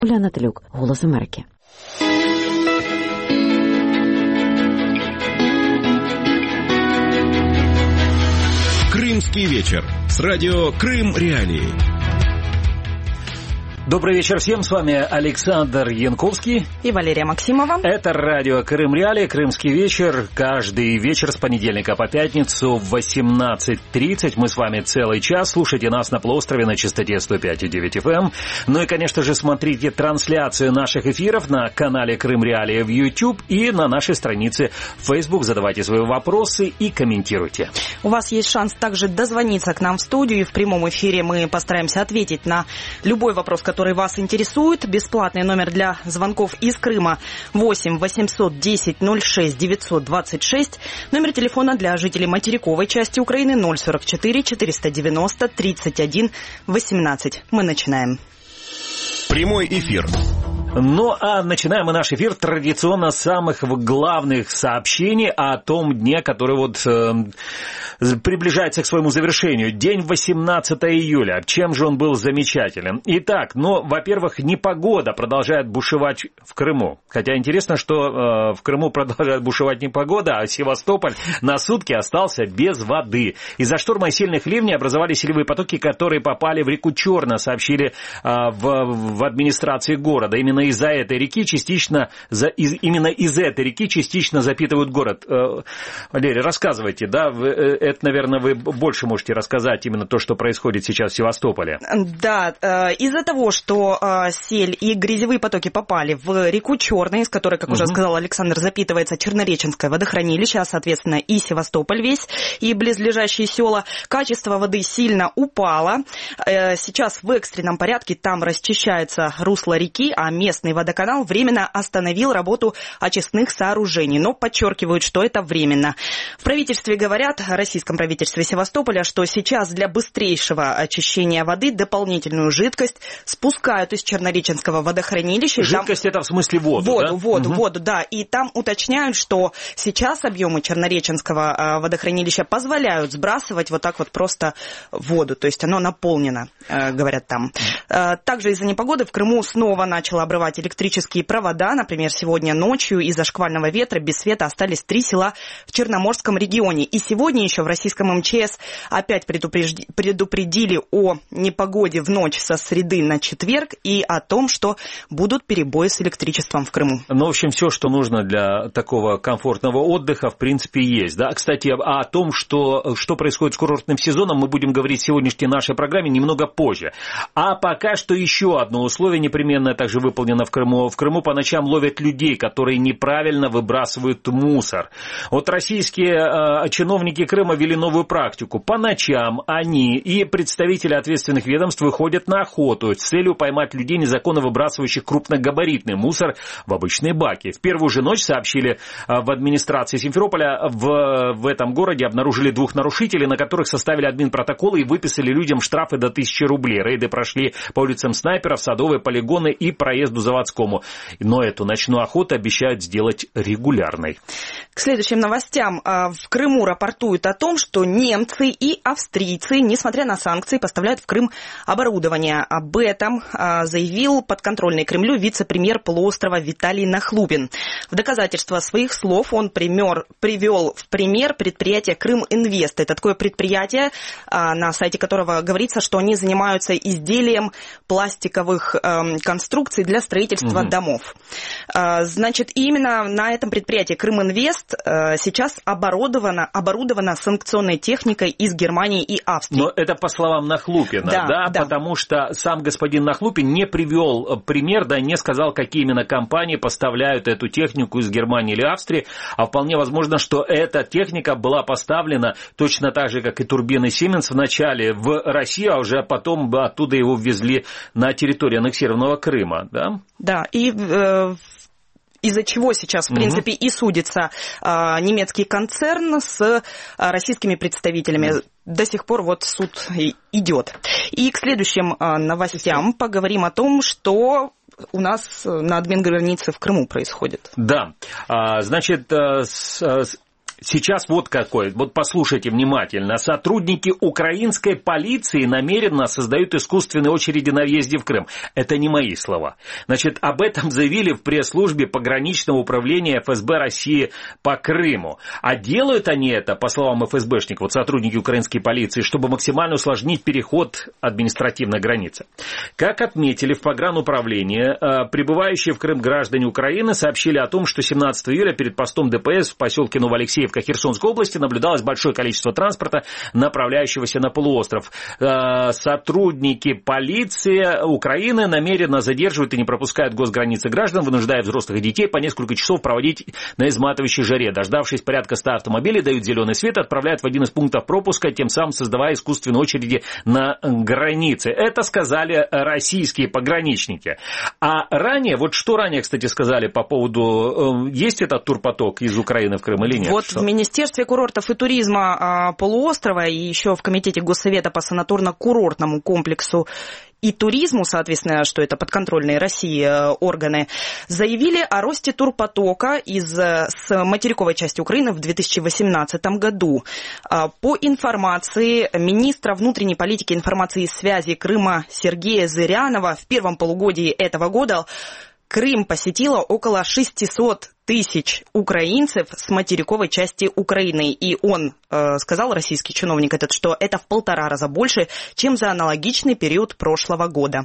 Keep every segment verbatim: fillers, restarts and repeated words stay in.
Уляна Телюк, «Голос Америки». Крымский вечер с радио Крым Реалии. Добрый вечер всем, с вами Александр Янковский и Валерия Максимова. Это радио Крым Реалии, Крымский вечер. Каждый вечер с понедельника по пятницу в восемнадцать тридцать. Мы с вами целый час. Слушайте нас на полуострове на частоте сто пять и девять эф эм. Ну и, конечно же, смотрите трансляцию наших эфиров на канале Крым Реалии в YouTube и на нашей странице в Facebook. Задавайте свои вопросы и комментируйте. У вас есть шанс также дозвониться к нам в студию. В прямом эфире мы постараемся ответить на любой вопрос, который который вас интересует. Бесплатный номер для звонков из Крыма восемь восемьсот десять ноль шесть девятьсот двадцать шесть. Номер телефона для жителей материковой части Украины ноль сорок четыре четыреста девяносто тридцать один восемнадцать. Мы начинаем. Прямой эфир. Ну, а начинаем мы наш эфир традиционно с самых главных сообщений о том дне, который вот э, приближается к своему завершению. День восемнадцатого июля. Чем же он был замечателен? Итак, ну, во-первых, непогода продолжает бушевать в Крыму. Хотя интересно, что э, в Крыму продолжает бушевать непогода, а Севастополь на сутки остался без воды. Из-за шторма и сильных ливней образовались селевые потоки, которые попали в реку Черно, сообщили э, в, в администрации города. Именно из-за этой реки частично, за, из, именно из этой реки частично запитывают город. Э, Валерий, рассказывайте, да, вы, это, наверное, вы больше можете рассказать именно то, что происходит сейчас в Севастополе. Да, э, из-за того, что э, сель и грязевые потоки попали в реку Черный, из которой, как угу. уже сказал Александр, запитывается Чернореченское водохранилище, а, соответственно, и Севастополь весь, и близлежащие села, качество воды сильно упало. Э, сейчас в экстренном порядке там расчищается русло реки, а местные Местный водоканал временно остановил работу очистных сооружений, но подчеркивают, что это временно. В правительстве говорят, в российском правительстве Севастополя, что сейчас для быстрейшего очищения воды дополнительную жидкость спускают из Чернореченского водохранилища. Жидкость там... это в смысле воду, Воду, да? воду, угу. воду, да. И там уточняют, что сейчас объемы Чернореченского водохранилища позволяют сбрасывать вот так вот просто воду, то есть оно наполнено, говорят там. Также из-за непогоды в Крыму снова начало обрывать электрические провода. Например, сегодня ночью из-за шквального ветра без света остались три села в Черноморском регионе. И сегодня еще в российском эм че эс опять предупрежди... предупредили о непогоде в ночь со среды на четверг и о том, что будут перебои с электричеством в Крыму. Ну, в общем, все, что нужно для такого комфортного отдыха, в принципе, есть. Да? Кстати, о том, что, что происходит с курортным сезоном, мы будем говорить в сегодняшней нашей программе немного позже. А пока что еще одно условие непременно также выполнено в Крыму. В Крыму по ночам ловят людей, которые неправильно выбрасывают мусор. Вот российские э, чиновники Крыма ввели новую практику. По ночам они и представители ответственных ведомств выходят на охоту с целью поймать людей, незаконно выбрасывающих крупногабаритный мусор в обычные баки. В первую же ночь, сообщили э, в администрации Симферополя, в, в этом городе обнаружили двух нарушителей, на которых составили админпротоколы и выписали людям штрафы до тысячи рублей. Рейды прошли по улицам Снайперов, Садовой, Полигоны и проезду Заводскому. Но эту ночную охоту обещают сделать регулярной. К следующим новостям. В Крыму рапортуют о том, что немцы и австрийцы, несмотря на санкции, поставляют в Крым оборудование. Об этом заявил подконтрольный Кремлю вице-премьер полуострова Виталий Нахлупин. В доказательство своих слов он пример, привел в пример предприятие «Крым-Инвест». Это такое предприятие, на сайте которого говорится, что они занимаются изделием пластиковых конструкций для строительства угу. домов. Значит, именно на этом предприятии «Крым-Инвест» сейчас оборудована, оборудована санкционной техникой из Германии и Австрии. Но это по словам Нахлупина, да, да, да, потому что сам господин Нахлупин не привел пример, да, не сказал, какие именно компании поставляют эту технику из Германии или Австрии, а вполне возможно, что эта техника была поставлена точно так же, как и турбины Siemens вначале в Россию, а уже потом оттуда его ввезли на территорию аннексированного Крыма, да? Да, и э, из-за чего сейчас, в принципе, угу. и судится э, немецкий концерн с э, российскими представителями. Угу. До сих пор вот суд идет. И к следующим э, новостям поговорим о том, что у нас на админгранице в Крыму происходит. Да, а, значит, с, с... Сейчас вот какой, вот послушайте внимательно. Сотрудники украинской полиции намеренно создают искусственные очереди на въезде в Крым. Это не мои слова. Значит, об этом заявили в пресс-службе пограничного управления эф эс бэ России по Крыму. А делают они это, по словам эф эс бэшников, вот сотрудники украинской полиции, чтобы максимально усложнить переход административной границы. Как отметили в погрануправлении, прибывающие в Крым граждане Украины сообщили о том, что семнадцатого июля перед постом дэ пэ эс в поселке Новоалексеевка Херсонской области наблюдалось большое количество транспорта, направляющегося на полуостров. Сотрудники полиции Украины намеренно задерживают и не пропускают госграницы граждан, вынуждая взрослых и детей по несколько часов проводить на изматывающей жаре. Дождавшись порядка ста автомобилей, дают зеленый свет, отправляют в один из пунктов пропуска, тем самым создавая искусственные очереди на границе. Это сказали российские пограничники. А ранее, вот что ранее, кстати, сказали по поводу, есть этот турпоток из Украины в Крым или нет? Вот что? В Министерстве курортов и туризма полуострова и еще в Комитете Госсовета по санаторно-курортному комплексу и туризму, соответственно, что это подконтрольные России органы, заявили о росте турпотока из, с материковой части Украины в две тысячи восемнадцатом году. По информации министра внутренней политики, информации и связи Крыма Сергея Зырянова, в первом полугодии этого года Крым посетило около шестьсот тысяч украинцев с материковой части Украины. И он э, сказал, российский чиновник этот, что это в полтора раза больше, чем за аналогичный период прошлого года.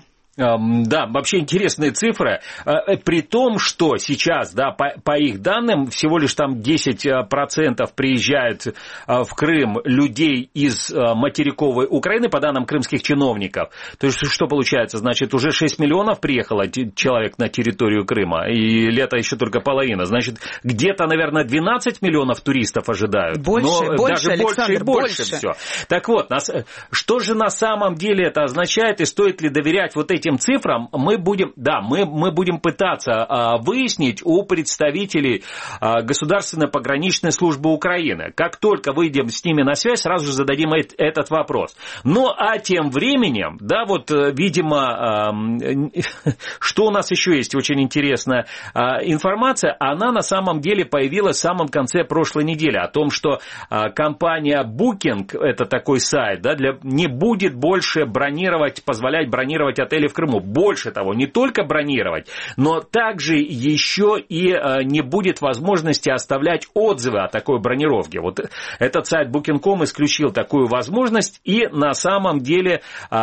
Да, вообще интересные цифры, при том, что сейчас, да, по, по их данным, всего лишь там десять процентов приезжают в Крым людей из материковой Украины, по данным крымских чиновников. То есть, что получается? Значит, уже шесть миллионов приехало человек на территорию Крыма, и лето еще только половина. Значит, где-то, наверное, двенадцать миллионов туристов ожидают. Больше, но больше, даже больше и больше, больше. Все. Так вот, нас, что же на самом деле это означает, и стоит ли доверять вот этим цифрам, мы будем, да, мы, мы будем пытаться а, выяснить у представителей а, Государственной пограничной службы Украины. Как только выйдем с ними на связь, сразу же зададим э- этот вопрос. Ну, а тем временем, да, вот, видимо, а, что у нас еще есть очень интересная а, информация, она на самом деле появилась в самом конце прошлой недели, о том, что а, компания Booking, это такой сайт, да, для, не будет больше бронировать, позволять бронировать отели в Крыму. Больше того, не только бронировать, но также еще и э, не будет возможности оставлять отзывы о такой бронировке. Вот этот сайт букинг точка ком исключил такую возможность, и на самом деле э,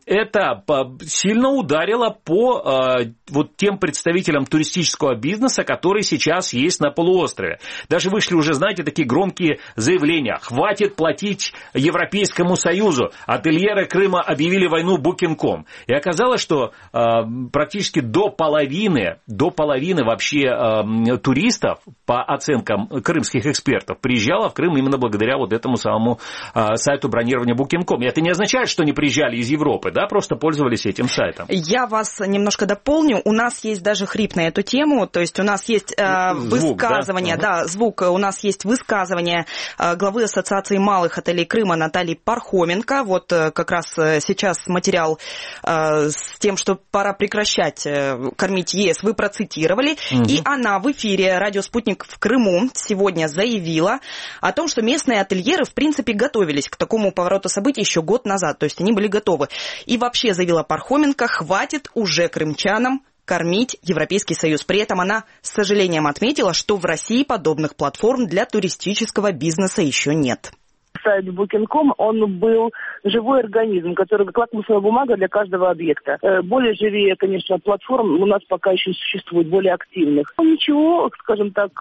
это сильно ударило по э, вот тем представителям туристического бизнеса, которые сейчас есть на полуострове. Даже вышли уже, знаете, такие громкие заявления. Хватит платить Европейскому Союзу. Ательеры Крыма объявили войну букинг точка ком. И оказалось, что э, практически до половины, до половины вообще э, туристов, по оценкам крымских экспертов, приезжало в Крым именно благодаря вот этому самому э, сайту бронирования букинг точка ком. И это не означает, что они приезжали из Европы, да, просто пользовались этим сайтом. Я вас немножко дополню. У нас есть даже хрип на эту тему, то есть у нас есть э, звук, высказывание, да? Да, звук, у нас есть высказывание э, главы Ассоциации малых отелей Крыма Натальи Пархоменко. Вот э, как раз э, сейчас материал э, с тем, что пора прекращать э, кормить ЕС, вы процитировали. Угу. И она в эфире «Радио Спутник» в Крыму сегодня заявила о том, что местные ательеры, в принципе, готовились к такому повороту событий еще год назад. То есть они были готовы. И вообще, заявила Пархоменко, хватит уже крымчанам кормить Европейский Союз. При этом она с сожалением отметила, что в России подобных платформ для туристического бизнеса еще нет. Сайт букинг точка ком, он был живой организм, который как лакмусовая бумага для каждого объекта. Более живее, конечно, платформ у нас пока еще существует, более активных. Ну, ничего, скажем так,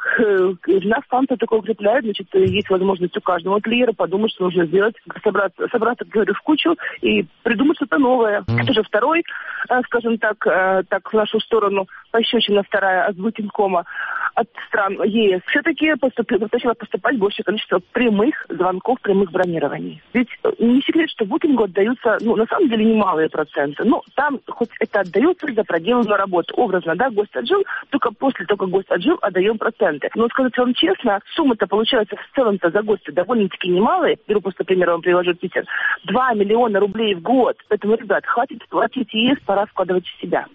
нас станция такое укрепляет, значит, есть возможность у каждого ательера подумать, что нужно сделать, собраться, собраться, говорю, в кучу и придумать что-то новое. Mm. Это же второй, скажем так, так в нашу сторону пощечина вторая от букинг точка кома, от стран ЕС. Все-таки поступило, начало поступать большее количество прямых звонков, прямых бронирований. Ведь не секрет, что букингу отдаются, ну, на самом деле, немалые проценты. Но там хоть это отдается за проделанную работу. Образно, да, гость отжил, только после того, как гость отжил, отдаем проценты. Но, сказать вам честно, сумма-то получается в целом-то за гостя довольно-таки немалые. Беру просто пример, вам привожу Питер. два миллиона рублей в год. Поэтому, ребят, хватит платить ЕС, пора вкладывать в себя.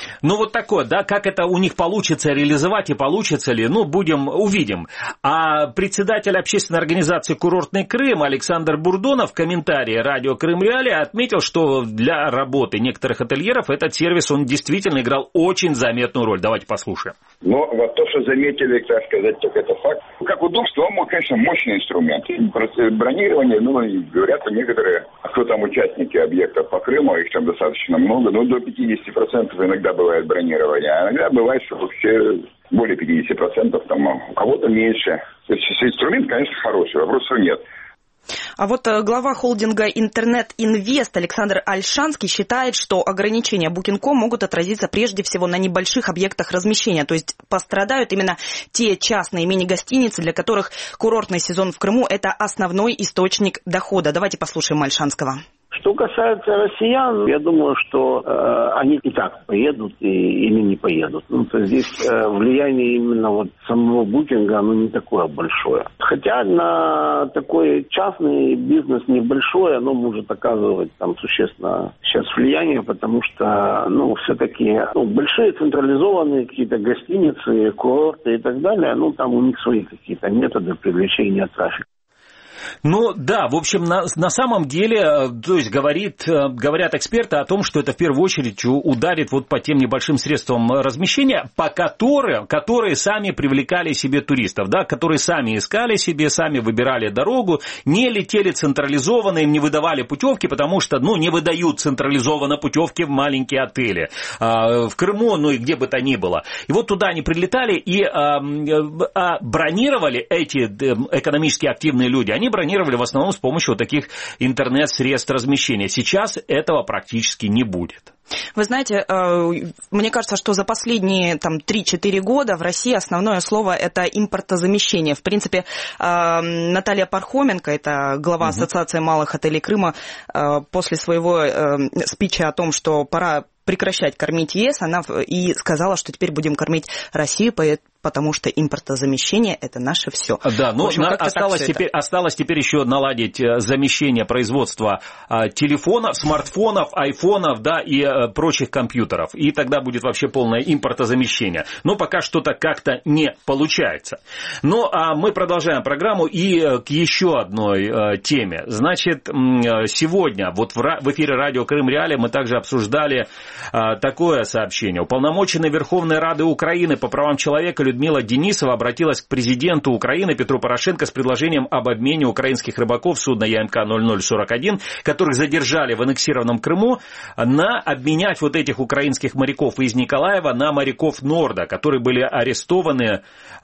Ну, вот такое, да, как это у них получится реализовать и получится ли, ну, будем, увидим. А председатель общественной организации «Курортный Крым» Александр Бурдонов в комментарии радио «Крым Реалии» отметил, что для работы некоторых ательеров этот сервис, он действительно играл очень заметную роль. Давайте послушаем. Но вот то, что заметили, так сказать, так это факт. Как удобство, он, конечно, мощный инструмент. Просто бронирование, ну, говорят, некоторые, кто там участники объектов по Крыму, их там достаточно много, ну, до пятьдесят процентов иногда бывает бронирование, а иногда бывает, что вообще более пятьдесят процентов, там, у кого-то меньше. То есть инструмент, конечно, хороший, вопросов нет. А вот глава холдинга «Интернет Инвест» Александр Альшанский считает, что ограничения букинг точка ком могут отразиться прежде всего на небольших объектах размещения. То есть пострадают именно те частные мини-гостиницы, для которых курортный сезон в Крыму – это основной источник дохода. Давайте послушаем Альшанского. Что касается россиян, я думаю, что э, они и так поедут и, или не поедут. Ну, то здесь э, влияние именно вот самого букинга, оно не такое большое. Хотя на такой частный бизнес небольшой, оно может оказывать там существенно сейчас влияние, потому что, ну, все-таки ну, большие централизованные какие-то гостиницы, курорты и так далее, ну, там у них свои какие-то методы привлечения трафика. Ну да, в общем, на, на самом деле, то есть говорит, говорят эксперты о том, что это в первую очередь ударит вот по тем небольшим средствам размещения, по которым, которые сами привлекали себе туристов, да, которые сами искали себе, сами выбирали дорогу, не летели централизованно, им не выдавали путевки, потому что, ну, не выдают централизованно путевки в маленькие отели, в Крыму, ну и где бы то ни было. И вот туда они прилетали и бронировали эти экономически активные люди, они бронировали в основном с помощью вот таких интернет-средств размещения. Сейчас этого практически не будет. Вы знаете, мне кажется, что за последние там, три-четыре года в России основное слово – это импортозамещение. В принципе, Наталья Пархоменко, это глава Ассоциации малых отелей Крыма, после своего спича о том, что пора прекращать кормить ЕС, она и сказала, что теперь будем кормить Россию, потому что импортозамещение – это наше все. Да, но общем, осталось, теперь, осталось теперь еще наладить замещение производства телефонов, смартфонов, айфонов, да, и прочих компьютеров. И тогда будет вообще полное импортозамещение. Но пока что-то как-то не получается. Ну, а мы продолжаем программу и к еще одной теме. Значит, сегодня вот в эфире радио Крым Реалии мы также обсуждали такое сообщение. Уполномоченная Верховной Рады Украины по правам человека Людмила Денисова обратилась к президенту Украины Петру Порошенко с предложением об обмене украинских рыбаков судна ЯМК ноль ноль сорок один, которых задержали в аннексированном Крыму, на обменять вот этих украинских моряков из Николаева на моряков Норда, которые были арестованы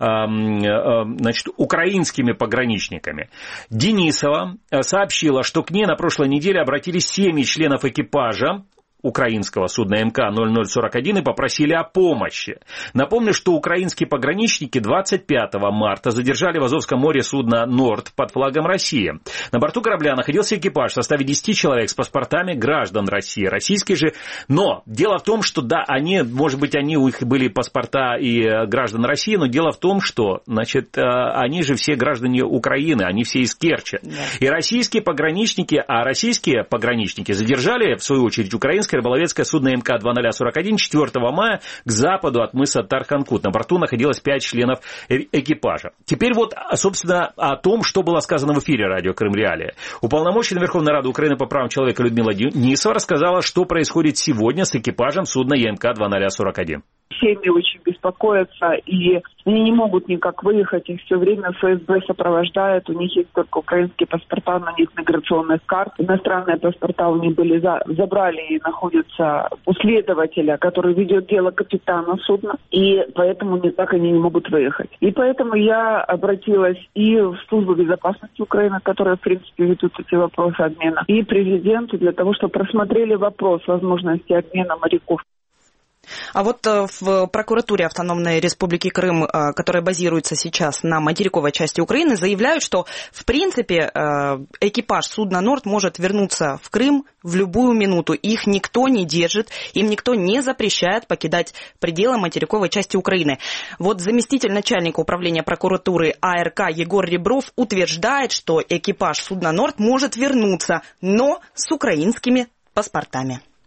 значит, украинскими пограничниками. Денисова сообщила, что к ней на прошлой неделе обратились семь членов экипажа украинского судна МК ноль ноль сорок один и попросили о помощи. Напомню, что украинские пограничники двадцать пятого марта задержали в Азовском море судно «Норд» под флагом России. На борту корабля находился экипаж в составе десяти человек с паспортами граждан России, российские же. Но дело в том, что да, они, может быть, они, у них были паспорта и граждан России, но дело в том, что, значит, они же все граждане Украины, они все из Керчи. Да. И российские пограничники, а российские пограничники задержали, в свою очередь, украинское рыболовецкое судно МК два ноль сорок один четвёртого мая к западу от мыса Тарханкут. На борту находилось пять членов экипажа. Теперь вот, собственно, о том, что было сказано в эфире радио Крым Реалии. Уполномоченная Верховной Рады Украины по правам человека Людмила Денисова рассказала, что происходит сегодня с экипажем судна ЯМК два ноль сорок один. Семьи очень беспокоятся, и они не могут никак выехать, их все время ФСБ сопровождает, у них есть только украинские паспорта, на них миграционных карт, иностранные паспорта у них были за, забрали и находятся у следователя, который ведет дело капитана судна, и поэтому никак они не могут выехать. И поэтому я обратилась и в службу безопасности Украины, которые, в принципе, ведут эти вопросы обмена, и президенту для того, чтобы просмотрели вопрос возможности обмена моряков. А вот в прокуратуре Автономной Республики Крым, которая базируется сейчас на материковой части Украины, заявляют, что в принципе экипаж судна «Норд» может вернуться в Крым в любую минуту. Их никто не держит, им никто не запрещает покидать пределы материковой части Украины. Вот заместитель начальника управления прокуратуры АРК Егор Ребров утверждает, что экипаж судна «Норд» может вернуться, но с украинскими паспортами.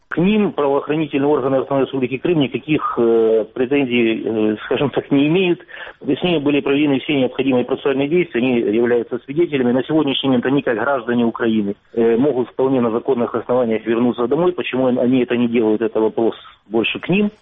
К ним правоохранительные органы Автономной Республики Крым никаких э, претензий, э, скажем так, не имеют. С ними были проведены все необходимые процессуальные действия, они являются свидетелями. На сегодняшний момент они, как граждане Украины, э, могут вполне на законных основаниях вернуться домой. Почему они это не делают, это вопрос больше к ним.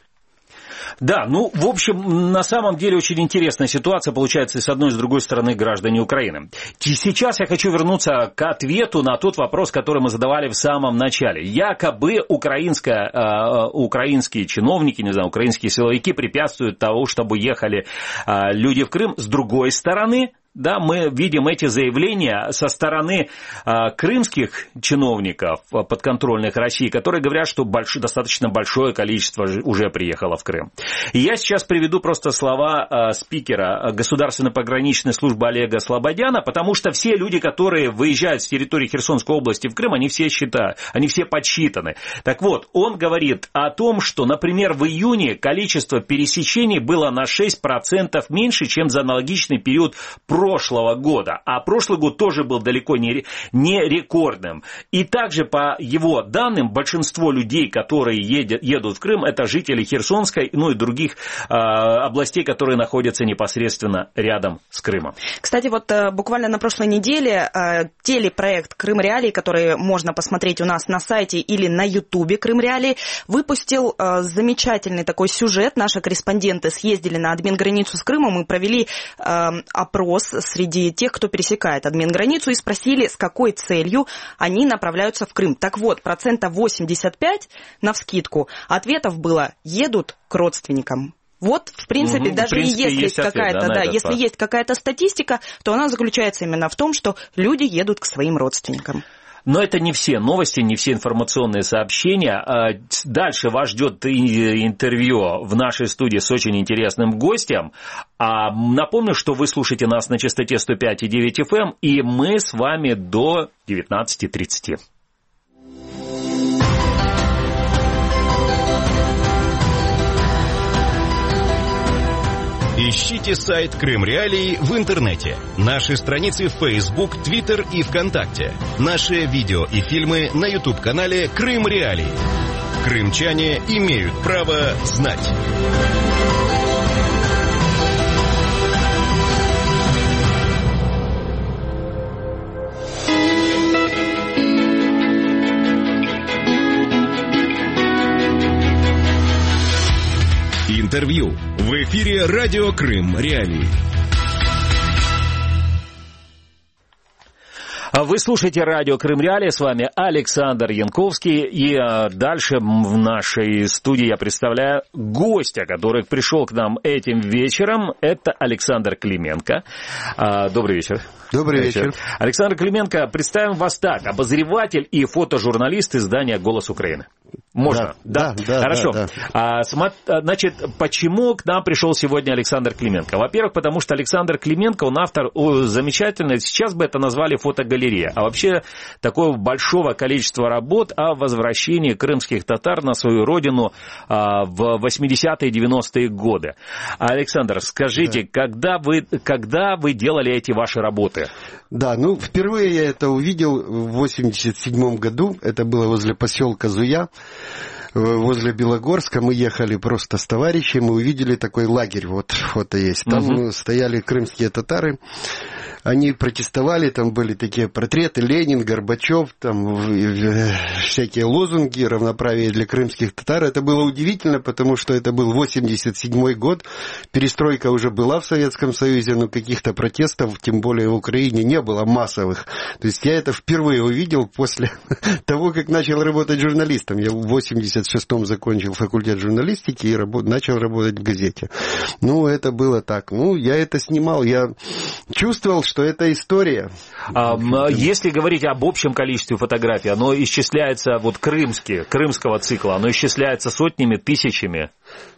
Да, ну, в общем, на самом деле очень интересная ситуация получается и с одной, и с другой стороны граждане Украины. Сейчас я хочу вернуться к ответу на тот вопрос, который мы задавали в самом начале. Якобы украинская, э, украинские чиновники, не знаю, украинские силовики препятствуют тому, чтобы ехали э, люди в Крым. С другой стороны, да, мы видим эти заявления со стороны э, крымских чиновников, подконтрольных России, которые говорят, что больш... достаточно большое количество уже приехало в Крым. И я сейчас приведу просто слова э, спикера Государственной пограничной службы Олега Слободяна, потому что все люди, которые выезжают с территории Херсонской области в Крым, они все считают, они все подсчитаны. Так вот, он говорит о том, что, например, в июне количество пересечений было на шесть процентов меньше, чем за аналогичный период прошлого года, а прошлый год тоже был далеко не, не рекордным. И также, по его данным, большинство людей, которые едят, едут в Крым, это жители Херсонской, ну и других э, областей, которые находятся непосредственно рядом с Крымом. Кстати, вот э, буквально на прошлой неделе э, телепроект «Крым Реалии», который можно посмотреть у нас на сайте или на ютубе «Крым Реалии», выпустил э, замечательный такой сюжет. Наши корреспонденты съездили на админ-границу с Крымом и провели э, опрос среди тех, кто пересекает админ-границу, и спросили, с какой целью они направляются в Крым. Так вот, процентов восемьдесят пять навскидку ответов было: едут к родственникам. Вот, в принципе, угу, даже в принципе, если есть какая-то, ответ, да, да, если есть какая-то статистика, то она заключается именно в том, что люди едут к своим родственникам. Но это не все новости, не все информационные сообщения. Дальше вас ждет интервью в нашей студии с очень интересным гостем. А напомню, что вы слушаете нас на частоте сто пять и девять эф эм, и мы с вами до девятнадцати тридцати. Ищите сайт Крым Реалии в интернете, наши страницы в Facebook, Twitter и ВКонтакте, наши видео и фильмы на YouTube-канале Крым Реалии. Крымчане имеют право знать. Интервью в эфире радио Крым Реалии. Вы слушаете радио Крым Реалии, с вами Александр Янковский, и дальше в нашей студии я представляю гостя, который пришел к нам этим вечером, это Александр Клименко. Добрый вечер. Добрый вечер. вечер. Александр Клименко, представим вас так: обозреватель и фотожурналист издания «Голос Украины». Можно? Да, да, да. Хорошо. Да, да. А, значит, почему к нам пришел сегодня Александр Клименко? Во-первых, потому что Александр Клименко, он автор замечательной, сейчас бы это назвали фотогалерея, а вообще такого большого количества работ о возвращении крымских татар на свою родину а, в восьмидесятые и девяностые годы. Александр, скажите, да. когда, вы, когда вы делали эти ваши работы? Да, ну, впервые я это увидел в восемьдесят седьмом году, это было возле поселка Зуя. Возле Белогорска мы ехали просто с товарищем, мы увидели такой лагерь, вот фото есть. Там угу. стояли крымские татары, они протестовали, там были такие портреты: Ленин, Горбачев, там всякие лозунги, равноправие для крымских татар. Это было удивительно, потому что это был восемьдесят седьмой год, перестройка уже была в Советском Союзе, но каких-то протестов, тем более в Украине, не было массовых. То есть я это впервые увидел после того, как начал работать журналистом. Я в восемьдесят шестом закончил факультет журналистики и рабо- начал работать в газете. Ну, это было так. Ну, я это снимал, я чувствовал, что это история. А, если говорить об общем количестве фотографий, оно исчисляется, вот крымские, крымского цикла, оно исчисляется сотнями, тысячами?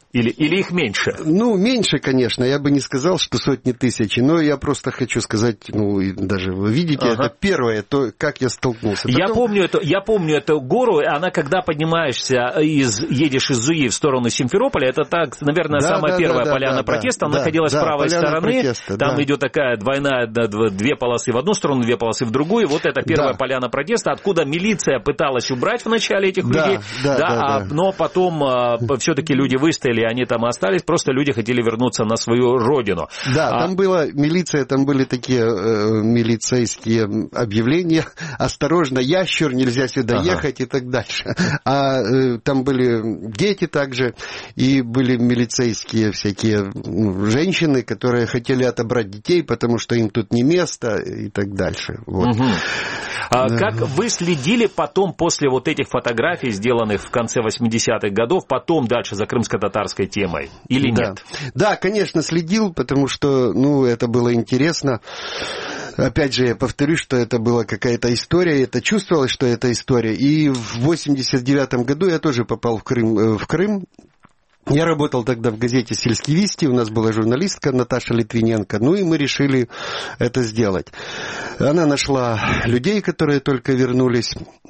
Или, или их меньше? Ну, меньше, конечно. Я бы не сказал, что сотни тысяч. Но я просто хочу сказать, ну, и даже вы видите, ага. это первое, то, как я столкнулся. Потом... Я помню эту, я помню эту гору, она, когда поднимаешься, из, едешь из Зуи в сторону Симферополя, это так, наверное, да, самая да, первая да, поляна да, протеста, да, она находилась да, с правой стороны, протеста, там да. идет такая двойная, две полосы в одну сторону, две полосы в другую, вот это первая да. поляна протеста, откуда милиция пыталась убрать вначале этих да, людей, да, да, да, а, да. но потом а, все-таки люди выстояли, они там остались, просто люди хотели вернуться на свою родину. Да, а... там была милиция, там были такие э, милицейские объявления, осторожно, ящер, нельзя сюда ага. ехать и так дальше. А э, там были дети также, и были милицейские всякие ну, женщины, которые хотели отобрать детей, потому что им тут не место и так дальше. Вот. Угу. А да. Как вы следили потом, после вот этих фотографий, сделанных в конце восьмидесятых годов, потом дальше за крымско-татарской темой? Или да. нет? Да, конечно, следил, потому что, ну, это было интересно. Опять же, я повторюсь, что это была какая-то история, это чувствовалось, что это история. И в восемьдесят девятом году я тоже попал в Крым, в Крым. Я работал тогда в газете «Сельские вести», у нас была журналистка Наташа Литвиненко, ну и мы решили это сделать. Она нашла людей, которые только вернулись.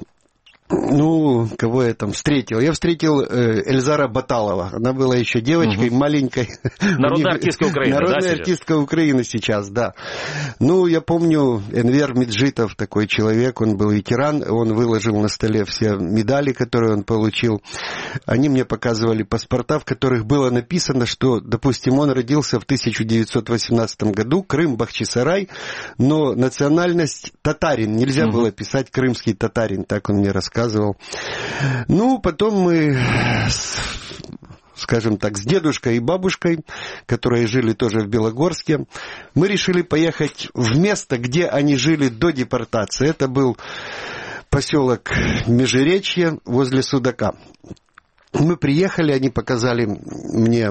Ну, кого я там встретил? Я встретил э, Эльзара Баталова. Она была еще девочкой, угу. маленькой. Народная артистка Украины, Народная да, артистка сейчас? Украины сейчас, да. Ну, я помню, Энвер Меджитов, такой человек, он был ветеран, он выложил на столе все медали, которые он получил. Они мне показывали паспорта, в которых было написано, что, допустим, он родился в тысяча девятьсот восемнадцатом году, Крым, Бахчисарай, но национальность татарин. Нельзя угу. было писать крымский татарин, так он мне рассказывал. Рассказывал. Ну, потом мы, скажем так, с дедушкой и бабушкой, которые жили тоже в Белогорске, мы решили поехать в место, где они жили до депортации. Это был поселок Межеречье возле Судака. Мы приехали, они показали мне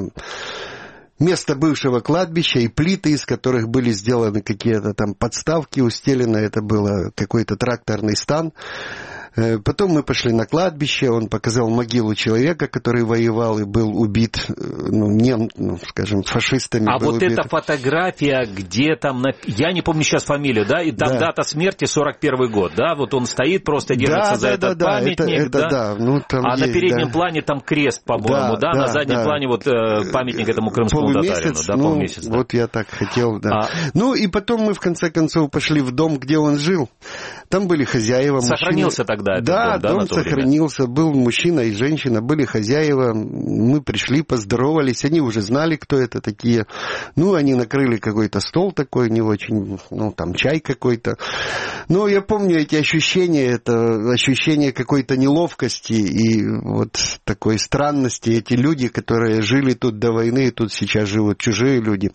место бывшего кладбища и плиты, из которых были сделаны какие-то там подставки, устелены. Это был какой-то тракторный стан. Потом мы пошли на кладбище, он показал могилу человека, который воевал и был убит, ну, нем, ну скажем, фашистами. А вот убит. эта фотография, где там, я не помню сейчас фамилию, да, и там да. дата смерти сорок первый год, да, вот он стоит, просто держится да, за да, этот да, памятник, это, это, да, да. Ну, там а есть, на переднем да. плане там крест, по-моему, да, да, да на заднем да. плане вот памятник этому крымскому татарину, да, ну, полумесяц. Да. Вот я так хотел, да. А... Ну, и потом мы в конце концов пошли в дом, где он жил. Там были хозяева. Сохранился мужчины. тогда этот да, дом, да, дом на то сохранился. время? Был мужчина и женщина, были хозяева. Мы пришли, поздоровались. Они уже знали, кто это такие. Ну, они накрыли какой-то стол такой, не очень, ну, там чай какой-то. Но я помню эти ощущения, это ощущение какой-то неловкости и вот такой странности. Эти люди, которые жили тут до войны, и тут сейчас живут чужие люди.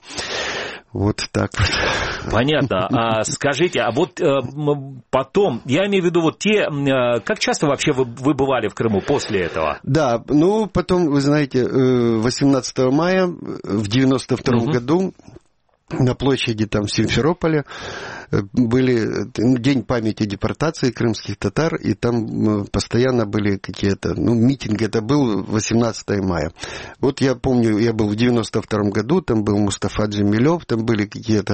Вот так вот. Понятно. А скажите, а вот э, потом, я имею в виду вот те, э, как часто вообще вы, вы бывали в Крыму после этого? Да, ну потом, вы знаете, восемнадцатого мая в девяносто втором угу. году на площади там в Симферополе были день памяти депортации крымских татар, и там постоянно были какие-то, ну, митинги, это был восемнадцатого мая. Вот я помню, я был в девяносто втором году, там был Мустафа Джемилев, там были какие-то,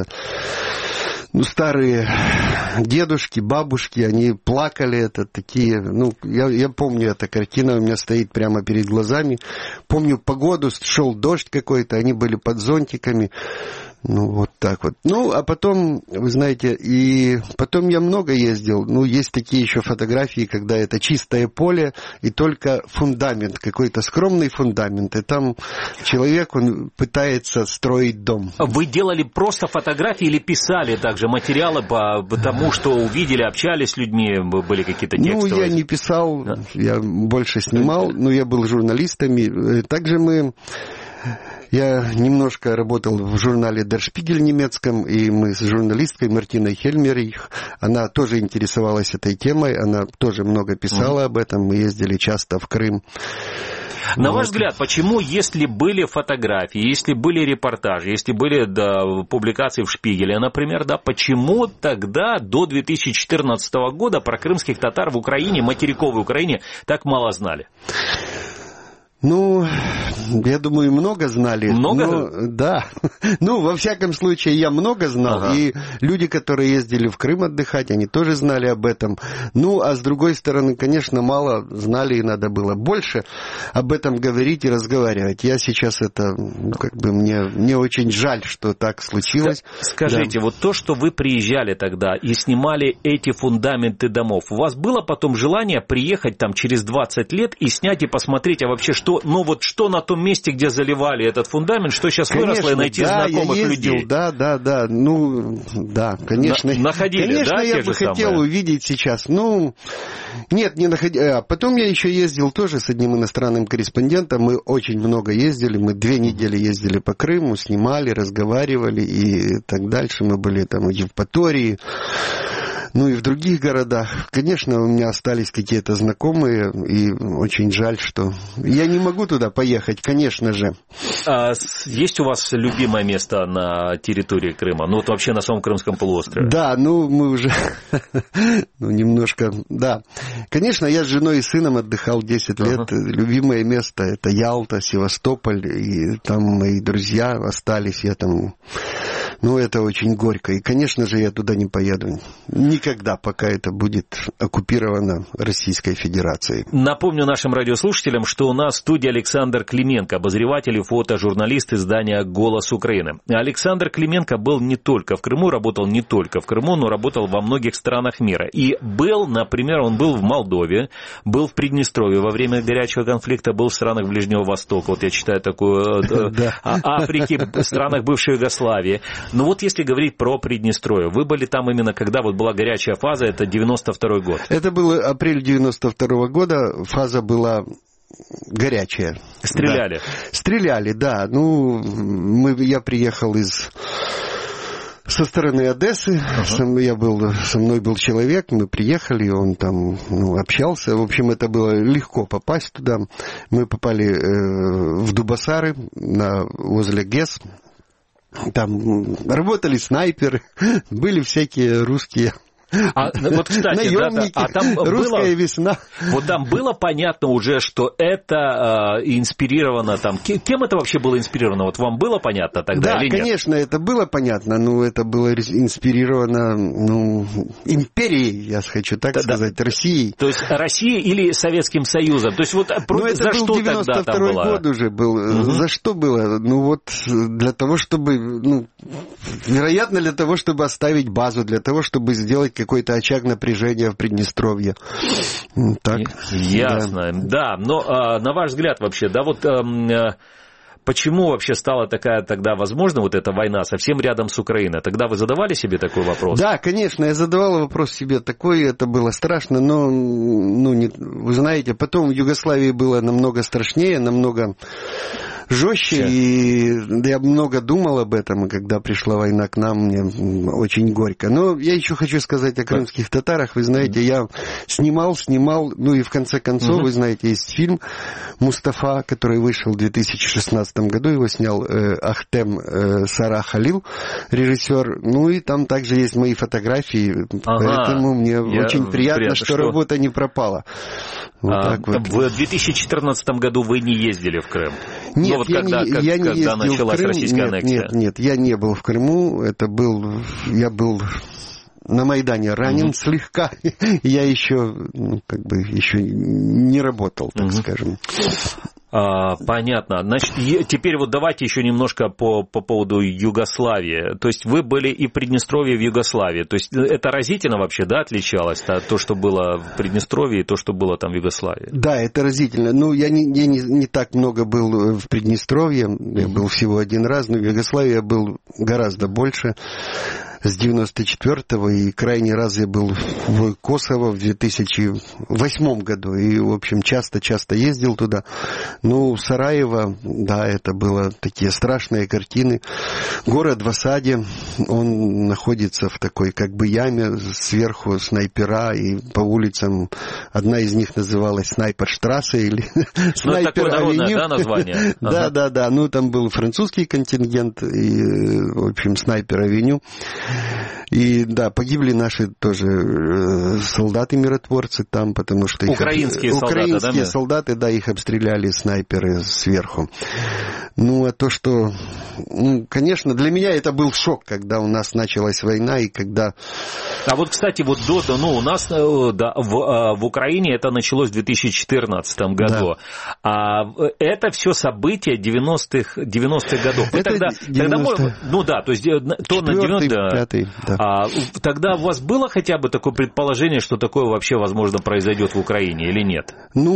ну, старые дедушки, бабушки, они плакали, это такие, ну, я, я помню, эта картина у меня стоит прямо перед глазами. Помню погоду, шел дождь какой-то, они были под зонтиками. Ну, вот так вот. Ну, а потом, вы знаете, и потом я много ездил. Ну, есть такие еще фотографии, когда это чистое поле и только фундамент, какой-то скромный фундамент. И там человек, он пытается строить дом. Вы делали просто фотографии или писали также материалы по тому, что увидели, общались с людьми, были какие-то тексты? Ну, я не писал, да? Я больше снимал, но я был журналистом. Также мы... Я немножко работал в журнале Der Spiegel немецком, и мы с журналисткой Мартиной Хельмерих, она тоже интересовалась этой темой, она тоже много писала mm-hmm. об этом, мы ездили часто в Крым. На вот. Ваш взгляд, почему, если были фотографии, если были репортажи, если были да, публикации в Шпигеле, например, да, почему тогда до две тысячи четырнадцатого года про крымских татар в Украине, материковой Украине, так мало знали? Ну, я думаю, много знали. Много? Но, да. Ну, во всяком случае, я много знал. Ага. И люди, которые ездили в Крым отдыхать, они тоже знали об этом. Ну, а с другой стороны, конечно, мало знали и надо было больше об этом говорить и разговаривать. Я сейчас это, ну, как бы, мне, мне очень жаль, что так случилось. Скажите, да. Вот то, что вы приезжали тогда и снимали эти фундаменты домов, у вас было потом желание приехать там через двадцать лет и снять и посмотреть, а вообще что, ну вот что на том месте, где заливали этот фундамент, что сейчас конечно, выросло, и найти да, знакомых я ездил, людей? Да, да, да, ну, да, конечно. На, находили, конечно, да, я те бы же хотел самые? увидеть сейчас, ну, нет, не находил. А потом я еще ездил тоже с одним иностранным корреспондентом, мы очень много ездили, мы две недели ездили по Крыму, снимали, разговаривали и так дальше, мы были там в Евпатории, ну и в других городах. Конечно, у меня остались какие-то знакомые, и очень жаль, что... Я не могу туда поехать, конечно же. А есть у вас любимое место на территории Крыма? Ну, вот вообще на самом Крымском полуострове? Да, ну, мы уже... ну, немножко... Да. Конечно, я с женой и сыном отдыхал десять лет. Uh-huh. Любимое место — это Ялта, Севастополь, и там мои друзья остались, я там... Ну, это очень горько. И, конечно же, я туда не поеду. Никогда, пока это будет оккупировано Российской Федерацией. Напомню нашим радиослушателям, что у нас в студии Александр Клименко, обозреватель и фотожурналист издания «Голос Украины». Александр Клименко был не только в Крыму, работал не только в Крыму, но работал во многих странах мира. И был, например, он был в Молдове, был в Приднестровье во время горячего конфликта, был в странах Ближнего Востока, вот я читаю такую, Африки, в странах бывшей Югославии. Но вот если говорить про Приднестровье, вы были там именно когда вот была горячая фаза, это девяносто второй год. Это был апрель девяносто второго года, фаза была горячая. Стреляли? Да. Стреляли, да. Ну, мы, я приехал из... Со стороны Одессы, uh-huh. я был, со мной был человек, мы приехали, он там ну, общался. В общем, это было легко попасть туда. Мы попали э, в Дубасары, на, возле ГЭС. Там работали снайперы, были всякие русские... А вот, кстати, наемники, да, а там русская было, весна. Вот там было понятно уже, что это э, инспирировано там. Кем это вообще было инспирировано? Вот вам было понятно тогда да, или нет? конечно, это было понятно, но это было инспирировано ну, империей, я хочу так да, сказать, да. Россией. То есть Россией или Советским Союзом? То есть вот ну, это за был что девяносто тогда там второй было? год уже был. Угу. За что было? Ну вот для того, чтобы, ну, вероятно, для того, чтобы оставить базу, для того, чтобы сделать какой-то очаг напряжения в Приднестровье. Так. Ясно, да. да. Но а, на ваш взгляд вообще, да, вот а, почему вообще стала такая тогда возможна вот эта война совсем рядом с Украиной? Тогда вы задавали себе такой вопрос? Да, конечно, я задавал вопрос себе такой, это было страшно, но, ну, не, вы знаете, потом в Югославии было намного страшнее, намного... жестче, Все. И я много думал об этом, и когда пришла война к нам, мне очень горько. Но я еще хочу сказать о крымских татарах. Вы знаете, я снимал, снимал, ну и в конце концов, угу. вы знаете, есть фильм «Мустафа», который вышел в две тысячи шестнадцатом году, его снял э, Ахтем э, Сара Халил, режиссер. Ну и там также есть мои фотографии, ага. поэтому мне я... очень приятно, приятно что, что работа не пропала. Вот а, так вот. В две тысячи четырнадцатом году вы не ездили в Крым? Нет, ну, вот я, когда, не, как, я не когда ездил началась в Крым. российская нет, аннексия? Нет, нет, я не был в Крыму. Это был, я был на Майдане ранен mm-hmm. слегка. Я еще, ну, как бы, еще не работал, так mm-hmm. скажем. А, понятно. Значит, теперь вот давайте еще немножко по, по поводу Югославии. То есть вы были и в Приднестровье, и в Югославии. То есть это разительно вообще, да, отличалось? То, что было в Приднестровье, и то, что было там в Югославии? Да, это разительно. Ну, я не, я не, не так много был в Приднестровье. Mm-hmm. Я был всего один раз, но в Югославии я был гораздо больше. С девяносто четвёртого, и крайний раз я был в Косово в две тысячи восьмом году, и, в общем, часто-часто ездил туда. Ну, Сараево, да, это было такие страшные картины. Город в осаде, он находится в такой, как бы, яме, сверху снайпера, и по улицам, одна из них называлась Снайперштрассе, или Снайпер-авеню. Да, название? Да, да, да, ну, там был французский контингент, и, в общем, Снайпер-авеню. И да, погибли наши тоже солдаты-миротворцы там, потому что... Украинские их, солдаты, Украинские да? солдаты, да, их обстреляли снайперы сверху. Ну, а то, что... Ну, конечно, для меня это был шок, когда у нас началась война, и когда... А вот, кстати, вот до... Ну, у нас да, в, в Украине это началось в две тысячи четырнадцатом году. Да. А это все события девяностых, девяностых годов. Вы тогда, девяносто... тогда, ну да, то есть то на девяностые... пятый, да. А, тогда у вас было хотя бы такое предположение, что такое вообще, возможно, произойдет в Украине или нет?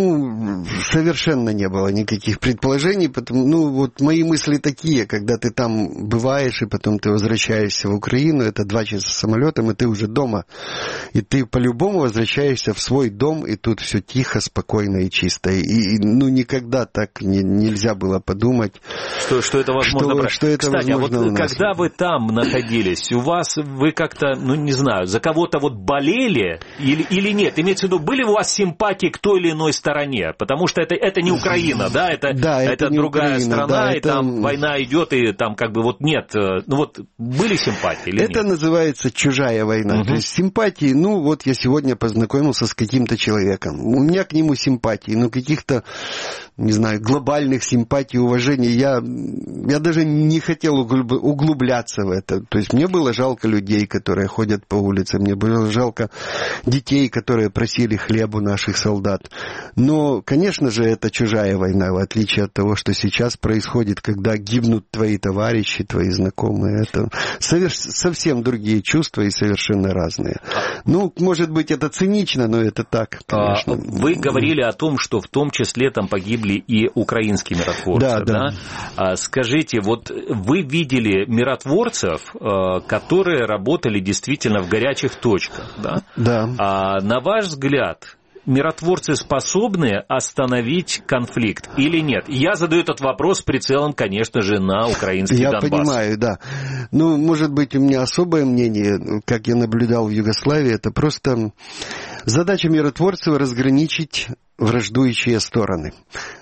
Ну, совершенно не было никаких предположений. Потому, ну, вот мои мысли такие, когда ты там бываешь, и потом ты возвращаешься в Украину, это два часа самолетом, и ты уже дома. И ты по-любому возвращаешься в свой дом, и тут все тихо, спокойно и чисто. И, и ну, никогда так не, нельзя было подумать, что, что это возможно. Что, что это Кстати, возможно а вот у нас. Когда вы там находились, у вас, вы как-то, ну, не знаю, за кого-то вот болели или, или нет? Имеется в виду, были у вас симпатии к той или иной стороне? Потому что это, это не Украина, да? Это, да, это, это другая Украина, страна, да, и это... там война идет, и там как бы вот нет. Ну вот были симпатии или это нет? называется чужая война. Угу. То есть симпатии, ну вот я сегодня познакомился с каким-то человеком. У меня к нему симпатии, но каких-то, не знаю, глобальных симпатий, уважения. Я, я даже не хотел углубляться в это. То есть мне было жалко людей, которые ходят по улице. Мне было жалко детей, которые просили хлеб у наших солдат. Но, конечно же, это чужая война, в отличие от того, что сейчас происходит, когда гибнут твои товарищи, твои знакомые. Это соверш... совсем другие чувства и совершенно разные. Ну, может быть, это цинично, но это так, конечно. Вы говорили о том, что в том числе там погибли и украинские миротворцы. Да, да. Да? Скажите, вот вы видели миротворцев, которые работали действительно в горячих точках, да? Да. А на ваш взгляд, миротворцы способны остановить конфликт или нет? Я задаю этот вопрос с прицелом, конечно же, на украинский я Донбасс. Я понимаю, да. Ну, может быть, у меня особое мнение, как я наблюдал в Югославии, это просто задача миротворцев разграничить враждующие стороны.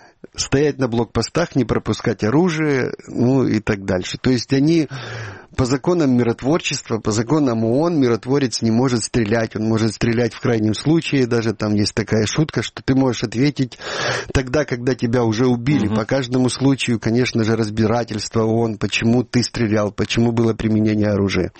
Стоять на блокпостах, не пропускать оружие, ну и так дальше. То есть они по законам миротворчества, по законам ООН миротворец не может стрелять. Он может стрелять в крайнем случае. Даже там есть такая шутка, что ты можешь ответить тогда, когда тебя уже убили. Угу. По каждому случаю, конечно же, разбирательство ООН, почему ты стрелял, почему было применение оружия.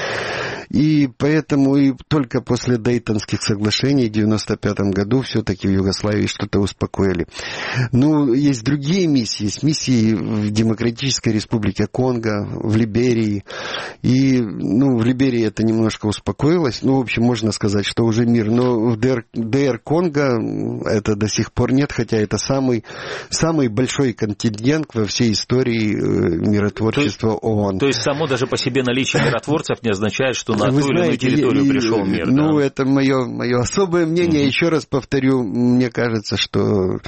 И поэтому и только после Дейтонских соглашений в девяносто пятом году все-таки в Югославии что-то успокоили. Ну, есть другие миссии. Есть миссии в Демократической Республике Конго, в Либерии. И, ну, в Либерии это немножко успокоилось. Ну, в общем, можно сказать, что уже мир. Но в ДР, ДР Конго это до сих пор нет, хотя это самый, самый большой контингент во всей истории миротворчества то, ООН. То есть само даже по себе наличие миротворцев не означает, что на Вы ту знаете, или иную территорию и, пришел мир. Ну, да? это мое, мое особое мнение. Mm-hmm. Еще раз повторю, мне кажется, что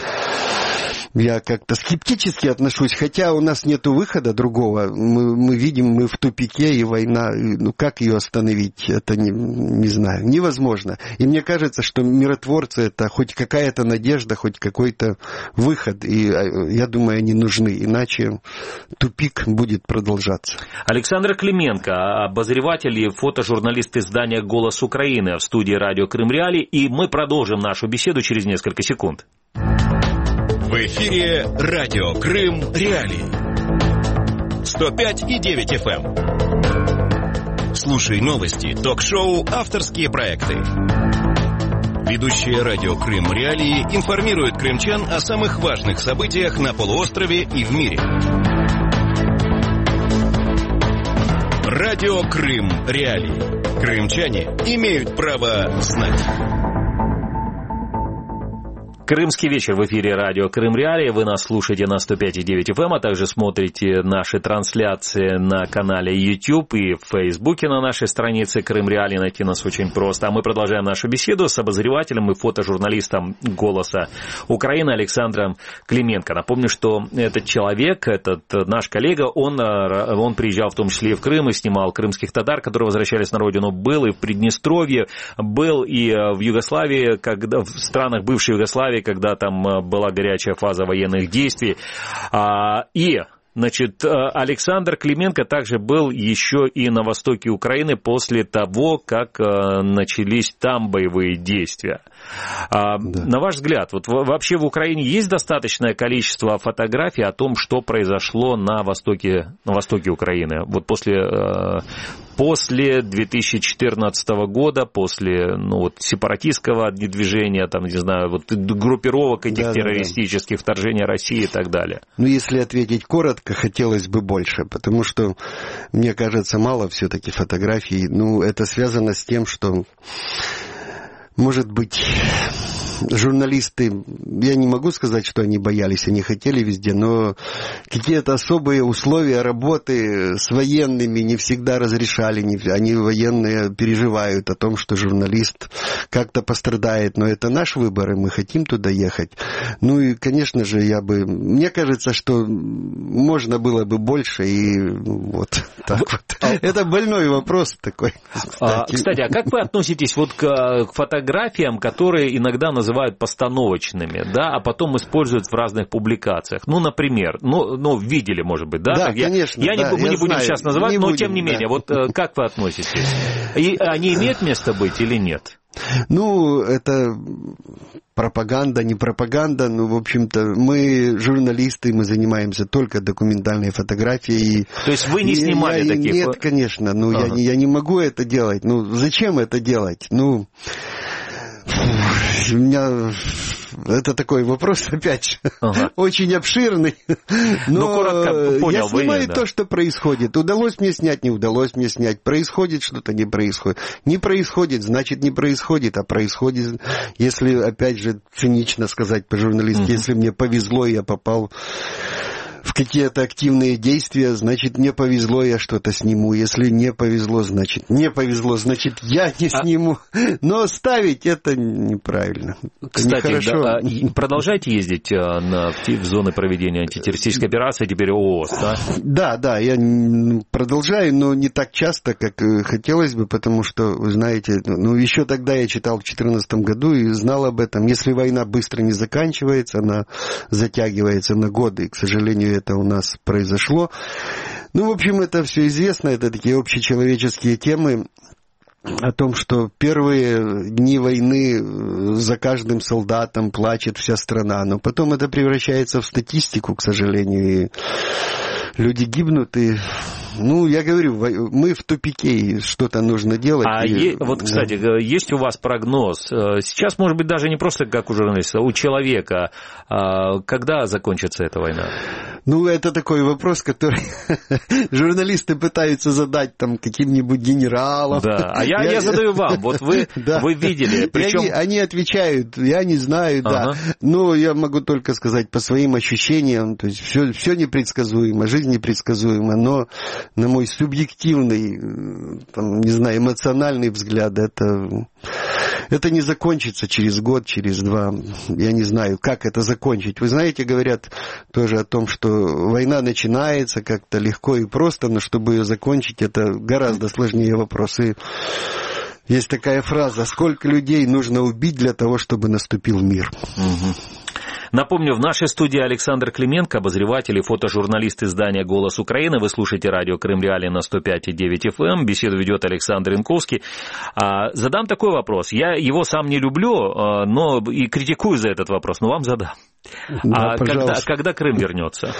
я как-то скептически отношусь, хотя у нас нет выхода другого. Мы, мы видим, мы в тупике, и война, ну как ее остановить, это не, не знаю, невозможно. И мне кажется, что миротворцы это хоть какая-то надежда, хоть какой-то выход, и я думаю, они нужны, иначе тупик будет продолжаться. Александр Клименко, обозреватель и фотожурналист издания «Голос Украины» в студии радио Крым Реалии, и мы продолжим нашу беседу через несколько секунд. В эфире радио Крым Реалии. сто пять и девять эф эм. Слушай новости, ток-шоу, авторские проекты. Ведущие радио Крым Реалии информируют крымчан о самых важных событиях на полуострове и в мире. Радио Крым Реалии. Крымчане имеют право знать. Крымский вечер в эфире радио Крым Реалии. Вы нас слушаете на сто пять и девять эф эм, а также смотрите наши трансляции на канале YouTube и в Фейсбуке на нашей странице Крым Реалии. Найти нас очень просто. А мы продолжаем нашу беседу с обозревателем и фотожурналистом «Голоса Украины» Александром Клименко. Напомню, что этот человек, этот наш коллега, он, он приезжал в том числе и в Крым и снимал крымских татар, которые возвращались на родину. Был и в Приднестровье, был и в Югославии, когда, в странах бывшей Югославии, когда там была горячая фаза военных действий. И Значит, Александр Клименко также был еще и на востоке Украины после того, как начались там боевые действия. Да. На ваш взгляд, вот вообще в Украине есть достаточное количество фотографий о том, что произошло на востоке, на востоке Украины? Вот после, после две тысячи четырнадцатого года, после ну, вот, сепаратистского движения, там, не знаю, вот, группировок этих да, террористических, да, да. вторжения России и так далее. Ну, если ответить коротко, хотелось бы больше, потому что, мне кажется, мало все-таки фотографий. Ну, это связано с тем, что, может быть, журналисты, я не могу сказать, что они боялись, они хотели везде, но какие-то особые условия работы с военными не всегда разрешали. Они, военные, переживают о том, что журналист как-то пострадает, но это наш выбор, и мы хотим туда ехать. Ну и, конечно же, я бы... Мне кажется, что можно было бы больше, и вот так вот. Это больной вопрос такой. Кстати, кстати а как вы относитесь вот к, к фотографиям, которые иногда называют называют постановочными, да, а потом используют в разных публикациях. Ну, например, ну, ну видели, может быть, да? Да, я, конечно. Я да, не, мы я не будем знаю, сейчас называть, не но будем, тем не менее, да. вот как вы относитесь? И они имеют место быть или нет? Ну, это пропаганда, не пропаганда, ну, в общем-то, мы журналисты, мы занимаемся только документальной фотографией. То есть вы не снимали я, таких? Нет, конечно, ну, ага. я, я не могу это делать. Ну, зачем это делать? Ну... У меня это такой вопрос, опять же, ага. очень обширный. Но ну, коротко понял, я снимаю вы, да. то, что происходит. Удалось мне снять, не удалось мне снять. Происходит что-то, не происходит. Не происходит, значит, не происходит. А происходит, если, опять же, цинично сказать по-журналистски, угу. если мне повезло, я попал в какие-то активные действия, значит, мне повезло, я что-то сниму. Если не повезло, значит, не повезло, значит, я не сниму. Но ставить это неправильно. Это Кстати, да, продолжаете ездить на, в зоны проведения антитеррористической операции, теперь ООС, да? Да, да, я продолжаю, но не так часто, как хотелось бы, потому что, вы знаете, ну, еще тогда я читал в две тысячи четырнадцатом году и знал об этом. Если война быстро не заканчивается, она затягивается на годы, и, к сожалению, это у нас произошло. Ну, в общем, это все известно, это такие общечеловеческие темы о том, что первые дни войны за каждым солдатом плачет вся страна, но потом это превращается в статистику, к сожалению, и люди гибнут, и, ну, я говорю, мы в тупике, и что-то нужно делать. А и... е... вот, кстати, да. есть у вас прогноз, сейчас, может быть, даже не просто как у журналиста, а у человека, когда закончится эта война? Ну, это такой вопрос, который журналисты пытаются задать там каким-нибудь генералам. Да, а я, я... я задаю вам, вот вы, да. вы видели. Причем... Они, они отвечают, я не знаю, ага. да. Но я могу только сказать по своим ощущениям, то есть все, все непредсказуемо, жизнь непредсказуема, но на мой субъективный, там, не знаю, эмоциональный взгляд, это... Это не закончится через год, через два. Я не знаю, как это закончить. Вы знаете, говорят тоже о том, что война начинается как-то легко и просто, но чтобы ее закончить, это гораздо сложнее вопрос. И есть такая фраза: сколько людей нужно убить для того, чтобы наступил мир. Угу. Напомню, в нашей студии Александр Клименко, обозреватель и фотожурналист издания «Голос Украины». Вы слушаете радио Крым Реалии на сто пять и девять эф эм. Беседу ведет Александр Янковский. Задам такой вопрос. Я его сам не люблю, но и критикую за этот вопрос, но вам задам. Да, а когда, когда Крым вернется?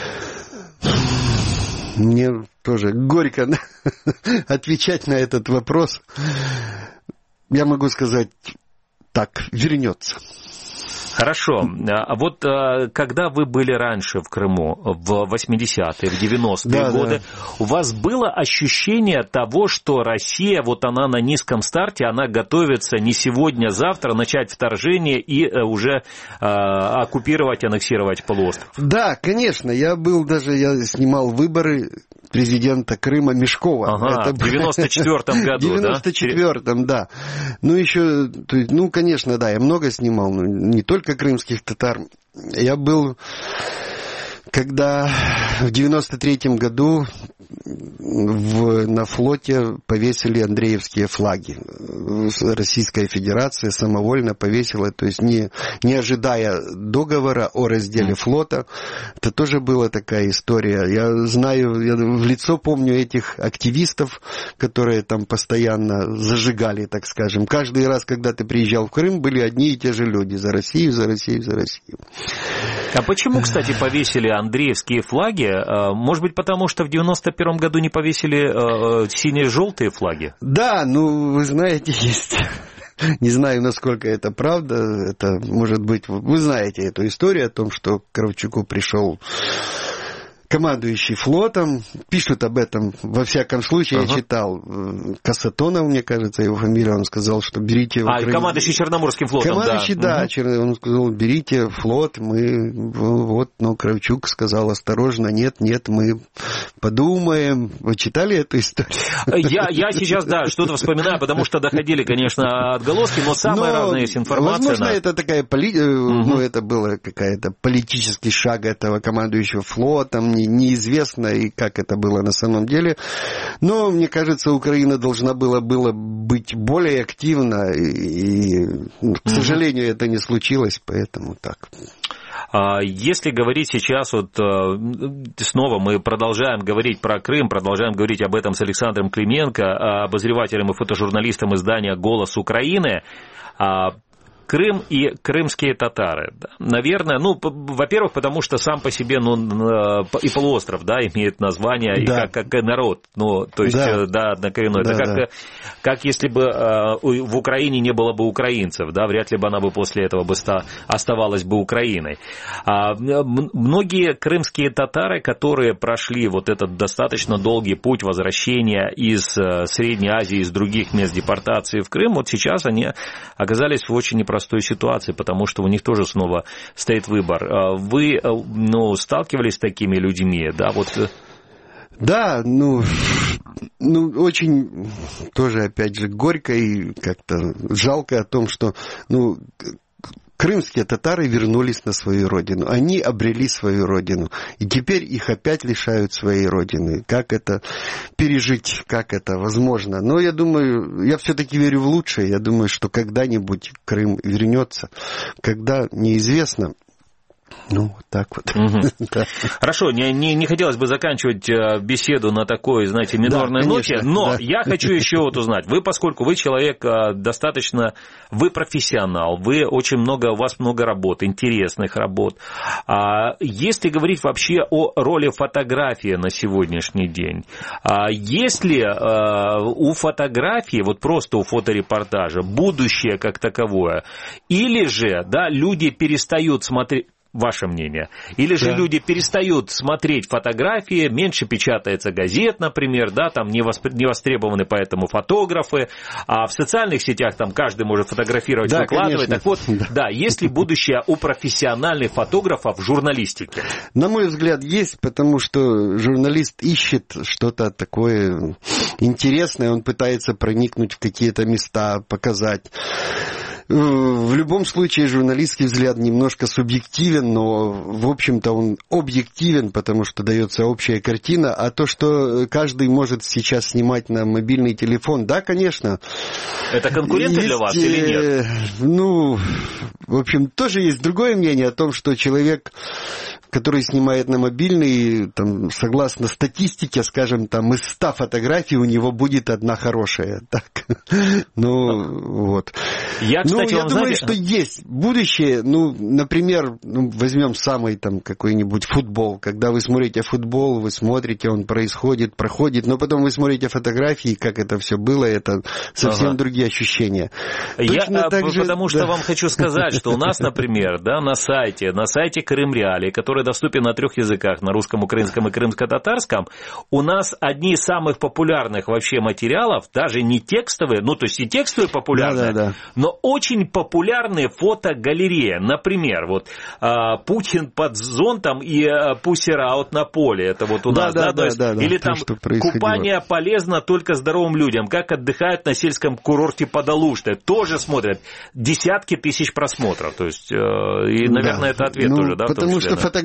Мне тоже горько отвечать на этот вопрос. Я могу сказать так: вернется. Хорошо. А вот когда вы были раньше в Крыму, в восьмидесятые, в девяностые да, годы, да. у вас было ощущение того, что Россия, вот она на низком старте, она готовится не сегодня, а завтра начать вторжение и уже а, оккупировать, аннексировать полуостров? Да, конечно. Я был даже, я снимал выборы президента Крыма Мешкова. Ага, это... в девяносто четвёртом году, да? В девяносто четвёртом, да. Ну, еще, ну, конечно, да, я много снимал, но не только крымских татар. Я был, когда в девяносто третьем году в, на флоте повесили андреевские флаги. Российская Федерация самовольно повесила, то есть не, не ожидая договора о разделе флота. Это тоже была такая история. Я знаю, я в лицо помню этих активистов, которые там постоянно зажигали, так скажем. Каждый раз, когда ты приезжал в Крым, были одни и те же люди. За Россию, за Россию, за Россию. А почему, кстати, повесили андреевские флаги? Может быть, потому что в девяносто первом году не повесили сине-желтые флаги? Да, ну, вы знаете, есть... Не знаю, насколько это правда. Это, может быть, вы знаете эту историю о том, что к Кравчуку пришел командующий флотом. Пишут об этом, во всяком случае, ага. Я читал. Касатонов, мне кажется, его фамилия, он сказал, что берите... А, Украину... командующий Черноморским флотом, командующий, да. да угу. Чер... Он сказал, берите флот, мы... Вот, но Кравчук сказал, осторожно, нет, нет, мы подумаем. Вы читали эту историю? Я, я сейчас, да, что-то вспоминаю, потому что доходили, конечно, отголоски, но самая но, разная есть информация. Возможно, на... это такая... Поли... Угу. Ну, это было какая-то политический шаг этого командующего флотом, неизвестно, и как это было на самом деле. Но, мне кажется, Украина должна была, была быть более активна, и, и к сожалению, это не случилось, поэтому так. Если говорить сейчас, вот снова мы продолжаем говорить про Крым, продолжаем говорить об этом с Александром Клименко, обозревателем и фотожурналистом издания «Голос Украины», Крым и крымские татары. Наверное, ну, во-первых, потому что сам по себе, ну, и полуостров, да, имеет название, да. И как, как народ, ну, то есть, да, да однокоренной. Да, это как, да. как если бы э, в Украине не было бы украинцев, да, вряд ли бы она бы после этого бы ста, оставалась бы Украиной. А, многие крымские татары, которые прошли вот этот достаточно долгий путь возвращения из Средней Азии, из других мест депортации в Крым, вот сейчас они оказались в очень непростой ситуации, потому что у них тоже снова стоит выбор. Вы, ну, сталкивались с такими людьми, да, вот... Да, ну, ну, очень тоже, опять же, горько и как-то жалко о том, что, ну, крымские татары вернулись на свою родину. Они обрели свою родину. И теперь их опять лишают своей родины. Как это пережить? Как это возможно? Но я думаю, я все-таки верю в лучшее. Я думаю, что когда-нибудь Крым вернется. Когда, неизвестно. Ну, вот так вот. Угу. Да. Хорошо, не, не, не хотелось бы заканчивать беседу на такой, знаете, минорной да, ноте, но да. Я хочу еще вот узнать. Вы, поскольку вы человек достаточно, вы профессионал, вы очень много, у вас много работ, интересных работ. Если говорить вообще о роли фотографии на сегодняшний день, есть ли у фотографии, вот просто у фоторепортажа, будущее как таковое, или же, да, люди перестают смотреть... Ваше мнение. Или же да. люди перестают смотреть фотографии, меньше печатается газет, например, да, там не, восп... не востребованы поэтому фотографы, а в социальных сетях там каждый может фотографировать, да, выкладывать. Конечно. Так вот, да. да, есть ли будущее у профессиональных фотографов в журналистике? На мой взгляд, есть, потому что журналист ищет что-то такое интересное, он пытается проникнуть в какие-то места, показать. В любом случае, журналистский взгляд немножко субъективен, но, в общем-то, он объективен, потому что дается общая картина. А то, что каждый может сейчас снимать на мобильный телефон, да, конечно. Это конкуренты есть, для вас или нет? Ну, в общем, тоже есть другое мнение о том, что человек, который снимает на мобильный, там, согласно статистике, скажем, там, из ста фотографий у него будет одна хорошая. Так. Ну, вот. Я, кстати, ну, я вам думаю, знаете... что есть будущее. Ну, например, ну, возьмем самый там какой-нибудь футбол. Когда вы смотрите футбол, вы смотрите, он происходит, проходит, но потом вы смотрите фотографии, как это все было, это совсем ага. другие ощущения. Я, же, потому что да. вам хочу сказать, что у нас, например, да, на сайте, на сайте Крым Реалии, который доступен на трех языках, на русском, украинском и крымско-татарском, у нас одни из самых популярных вообще материалов, даже не текстовые, ну, то есть и текстовые популярные, да, да, да. но очень популярные фотогалереи. Например, вот а, Путин под зонтом и а, пусираут на поле. Это вот у да, нас, да, да, да, есть, да, да, или то, там купание полезно только здоровым людям. Как отдыхают на сельском курорте под Алуштой. Тоже смотрят десятки тысяч просмотров. То есть, э, и, наверное, да. это ответ ну, тоже, да? Потому числе, что да? фотография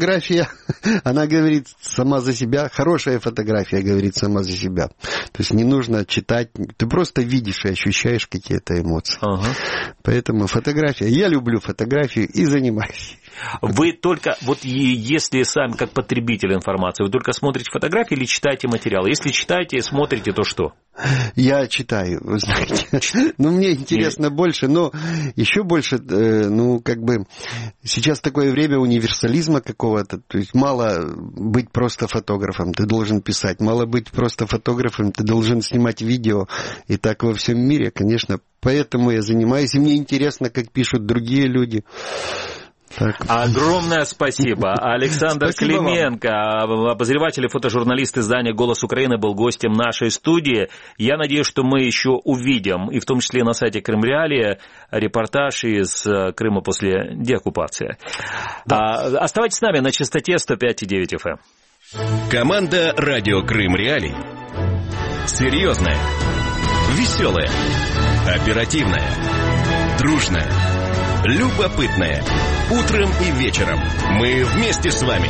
фотография, она говорит сама за себя, хорошая фотография говорит сама за себя. То есть не нужно читать, ты просто видишь и ощущаешь какие-то эмоции. Ага. Поэтому фотография, я люблю фотографию и занимаюсь. Вы только, вот если сами как потребитель информации, вы только смотрите фотографии или читаете материалы? Если читаете, смотрите, то что? Я читаю, вы знаете. Ну, мне интересно больше, но еще больше, ну, как бы, сейчас такое время универсализма какого-то, то есть мало быть просто фотографом, ты должен писать, мало быть просто фотографом, ты должен снимать видео, и так во всем мире, конечно, поэтому я занимаюсь, и мне интересно, как пишут другие люди. Так. Огромное спасибо. Александр спасибо Клименко, вам. Обозреватель и фотожурналист издания «Голос Украины», был гостем нашей студии. Я надеюсь, что мы еще увидим, и в том числе на сайте Крым Реалии, репортаж из Крыма после деоккупации. Да. А, оставайтесь с нами на частоте сто пять и девять эф эм. Команда «Радио Крым Реалии». Серьезная, веселая, оперативная, дружная, любопытная. Утром и вечером мы вместе с вами.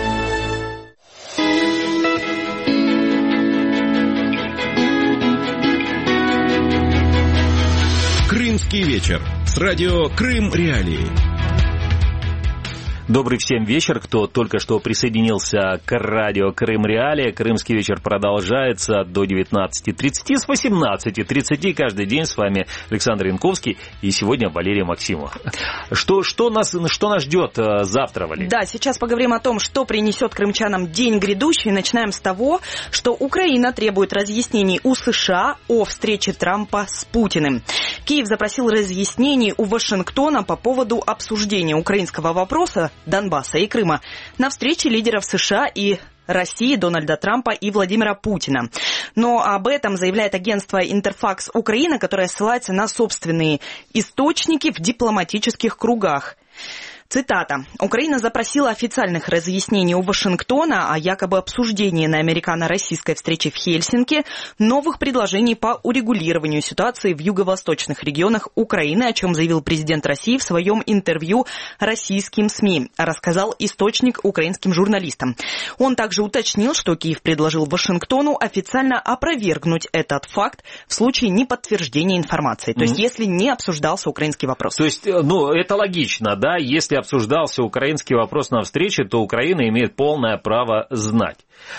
Крымский вечер с радио Крым Реалии. Добрый всем вечер, кто только что присоединился к радио Крым Реалии. Крымский вечер продолжается до девятнадцати тридцати, с восемнадцати тридцати каждый день. С вами Александр Янковский и сегодня Валерий Максимов. Что, что, нас, что нас ждет завтра, Валерий? Да, сейчас поговорим о том, что принесет крымчанам день грядущий. Начинаем с того, что Украина требует разъяснений у США о встрече Трампа с Путиным. Киев запросил разъяснений у Вашингтона по поводу обсуждения украинского вопроса Донбасса и Крыма на встрече лидеров США и России Дональда Трампа и Владимира Путина. Но об этом заявляет агентство «Интерфакс Украина», которое ссылается на собственные источники в дипломатических кругах. Цитата. «Украина запросила официальных разъяснений у Вашингтона о якобы обсуждении на американо-российской встрече в Хельсинки новых предложений по урегулированию ситуации в юго-восточных регионах Украины, о чем заявил президент России в своем интервью российским СМИ», рассказал источник украинским журналистам. Он также уточнил, что Киев предложил Вашингтону официально опровергнуть этот факт в случае неподтверждения информации. То есть, mm-hmm. если не обсуждался украинский вопрос. То есть, ну, это логично, да, если обсуждался украинский вопрос на встрече, то Украина имеет полное право знать.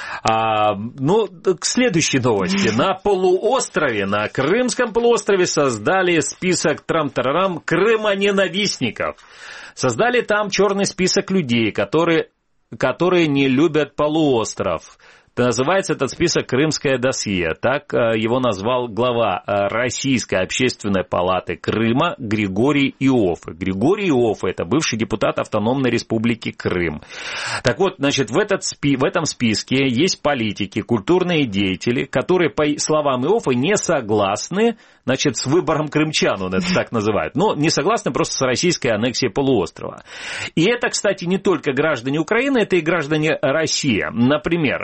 А, ну, к следующей новости. На полуострове, на Крымском полуострове создали список трам-тарарам крымоненавистников. Создали там черный список людей, которые, которые не любят полуостров. Называется этот список «Крымское досье». Так его назвал глава Российской общественной палаты Крыма Григорий Иоффе. Григорий Иоффе – это бывший депутат Автономной Республики Крым. Так вот, значит, в, этот спи- в этом списке есть политики, культурные деятели, которые, по словам Иоффе, не согласны, значит, с выбором крымчан, он это так называет, но не согласны просто с российской аннексией полуострова. И это, кстати, не только граждане Украины, это и граждане России. Например,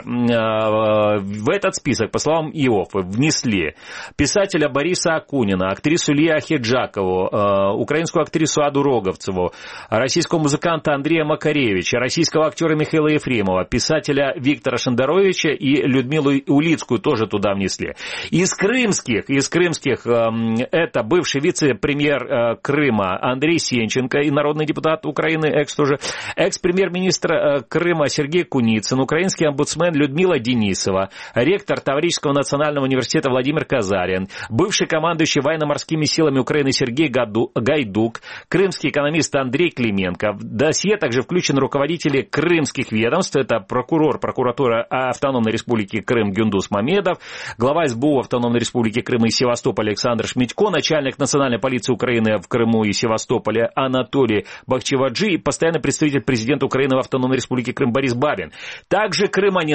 в этот список, по словам Иоффе, внесли писателя Бориса Акунина, актрису Лию Ахеджакову, украинскую актрису Аду Роговцеву, российского музыканта Андрея Макаревича, российского актера Михаила Ефремова, писателя Виктора Шендаровича и Людмилу Улицкую тоже туда внесли. Из крымских, из крымских это бывший вице-премьер Крыма Андрей Сенченко и народный депутат Украины, экс тоже, экс-премьер-министр Крыма Сергей Куницын, украинский омбудсмен Людмила Денисова, ректор Таврического национального университета Владимир Казарин, бывший командующий военно-морскими силами Украины Сергей Гайдук, крымский экономист Андрей Клименко. В досье также включены руководители крымских ведомств, это прокурор прокуратуры Автономной Республики Крым Гюндус Мамедов, глава эс бэ у Автономной Республики Крым и Севастополя Александр Шмитько, начальник национальной полиции Украины в Крыму и Севастополе Анатолий Бахчеваджи и постоянный представитель президента Украины в Автономной Республике Крым Борис Бабин. Также крымоненавистники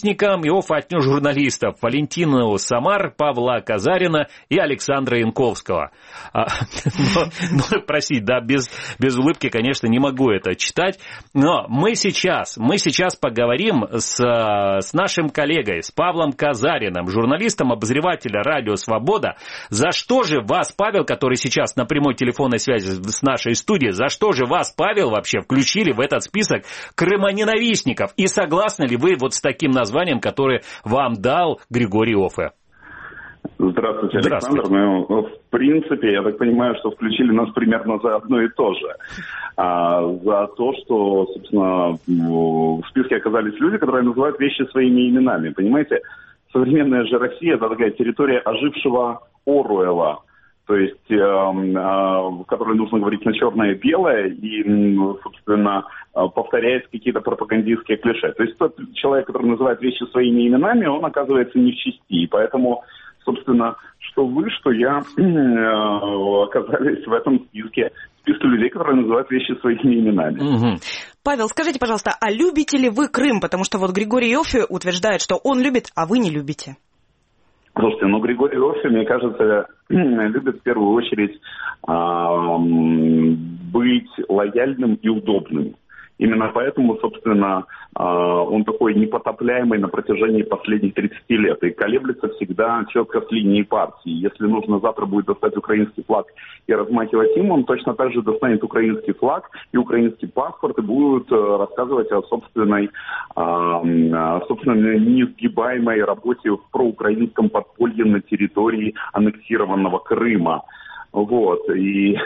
ненавистникам, и оффа от журналистов Валентину Самар, Павла Казарина и Александра Янковского. А, но, но, простите, да, без, без улыбки, конечно, не могу это читать. Но мы сейчас, мы сейчас поговорим с, с нашим коллегой, с Павлом Казариным, журналистом, обозревателем «Радио Свобода». За что же вас, Павел, который сейчас на прямой телефонной связи с нашей студией, за что же вас, Павел, вообще включили в этот список крымоненавистников? И согласны ли вы вот с таким названием, которое вам дал Григорий Оффе? Здравствуйте, Александр. Здравствуйте. Ну, в принципе, я так понимаю, что включили нас примерно за одно и то же. А, за то, что, собственно, в списке оказались люди, которые называют вещи своими именами. Понимаете, современная же Россия — это такая территория ожившего Оруэлла. То есть, э, э, в которой нужно говорить на черное и белое, и, собственно, повторяет какие-то пропагандистские клише. То есть тот человек, который называет вещи своими именами, он оказывается не в чести. И поэтому, собственно, что вы, что я э, оказались в этом списке, списке людей, которые называют вещи своими именами. Угу. Павел, скажите, пожалуйста, а любите ли вы Крым? Потому что вот Григорий Оффе утверждает, что он любит, а вы не любите. Слушайте, ну Григорий Оффе, мне кажется, любит в первую очередь э, быть лояльным и удобным. Именно поэтому, собственно, он такой непотопляемый на протяжении последних тридцати лет и колеблется всегда четко с линии партии. Если нужно завтра будет достать украинский флаг и размахивать им, он точно так же достанет украинский флаг и украинский паспорт и будет рассказывать о собственной, собственно, неизгибаемой работе в проукраинском подполье на территории аннексированного Крыма. Вот, и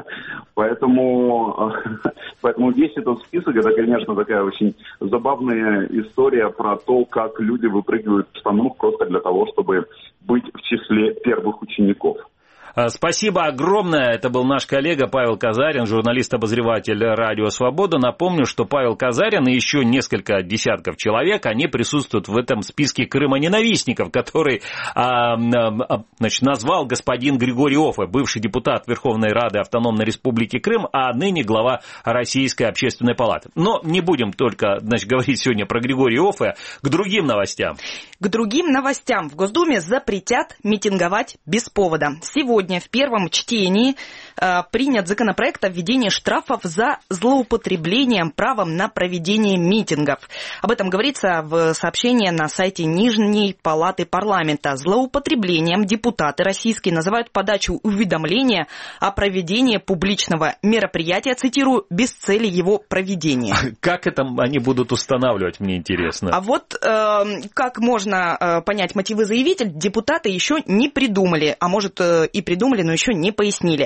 поэтому, поэтому весь этот список, это, конечно, такая очень забавная история про то, как люди выпрыгивают в штанах просто для того, чтобы быть в числе первых учеников. Спасибо огромное. Это был наш коллега Павел Казарин, журналист-обозреватель «Радио Свобода». Напомню, что Павел Казарин и еще несколько десятков человек, они присутствуют в этом списке крымоненавистников, который а, а, значит, назвал господин Григорий Оффе, бывший депутат Верховной Рады Автономной Республики Крым, а ныне глава Российской общественной палаты. Но не будем только, значит, говорить сегодня про Григория Оффе. К другим новостям. К другим новостям. В Госдуме запретят митинговать без повода. Сегодня в первом чтении э, принят законопроект о введении штрафов за злоупотреблением правом на проведение митингов. Об этом говорится в сообщении на сайте Нижней палаты парламента. Злоупотреблением депутаты российские называют подачу уведомления о проведении публичного мероприятия, цитирую, без цели его проведения. Как это они будут устанавливать, мне интересно. А вот э, как можно э, понять мотивы заявителя, депутаты еще не придумали, а может э, и придумали. Придумали, но еще не пояснили.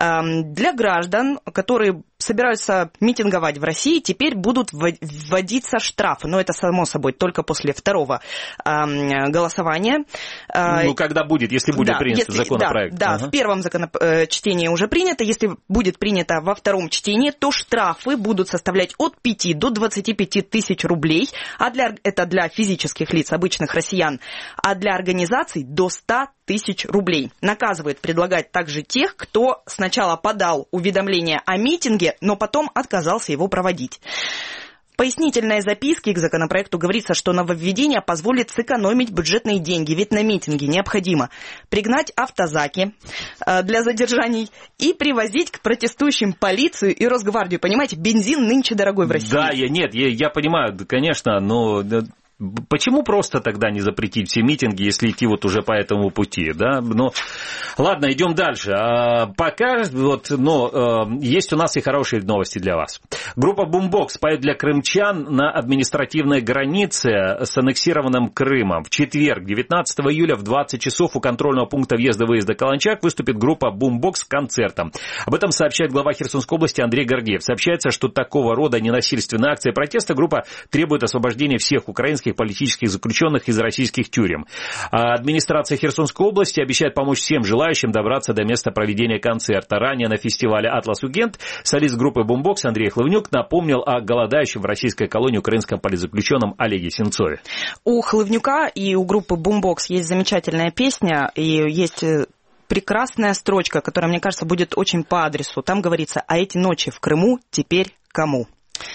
Для граждан, которые собираются митинговать в России, теперь будут вводиться штрафы. Но это, само собой, только после второго голосования. Ну, когда будет, если будет да, принят если, законопроект. Да, да ага. В первом законоп... чтении уже принято. Если будет принято во втором чтении, то штрафы будут составлять от пяти до двадцати пяти тысяч рублей. А для... это для физических лиц, обычных россиян. А для организаций до ста тысяч рублей. Наказывает, предлагать также тех, кто сначала подал уведомление о митинге, но потом отказался его проводить. В пояснительной записке к законопроекту говорится, что нововведение позволит сэкономить бюджетные деньги, ведь на митинге необходимо пригнать автозаки для задержаний и привозить к протестующим полицию и Росгвардию. Понимаете, бензин нынче дорогой в России. Да, я, нет, я, я понимаю, конечно, но... Почему просто тогда не запретить все митинги, если идти вот уже по этому пути, да? Но ладно, идем дальше. А, пока вот, но есть у нас и хорошие новости для вас. Группа Boombox поет для крымчан на административной границе с аннексированным Крымом. В четверг, девятнадцатого июля в двадцать часов у контрольного пункта въезда-выезда Каланчак выступит группа Boombox с концертом. Об этом сообщает глава Херсонской области Андрей Гордеев. Сообщается, что такого рода ненасильственная акция протеста группа требует освобождения всех украинских политических заключенных из российских тюрем. Администрация Херсонской области обещает помочь всем желающим добраться до места проведения концерта. Ранее на фестивале «Атлас Уикенд» солист группы Boombox Андрей Хлывнюк напомнил о голодающем в российской колонии украинском политзаключенном Олеге Сенцове. У Хлывнюка и у группы Boombox есть замечательная песня, и есть прекрасная строчка, которая, мне кажется, будет очень по адресу. Там говорится: «А эти ночи в Крыму теперь кому?»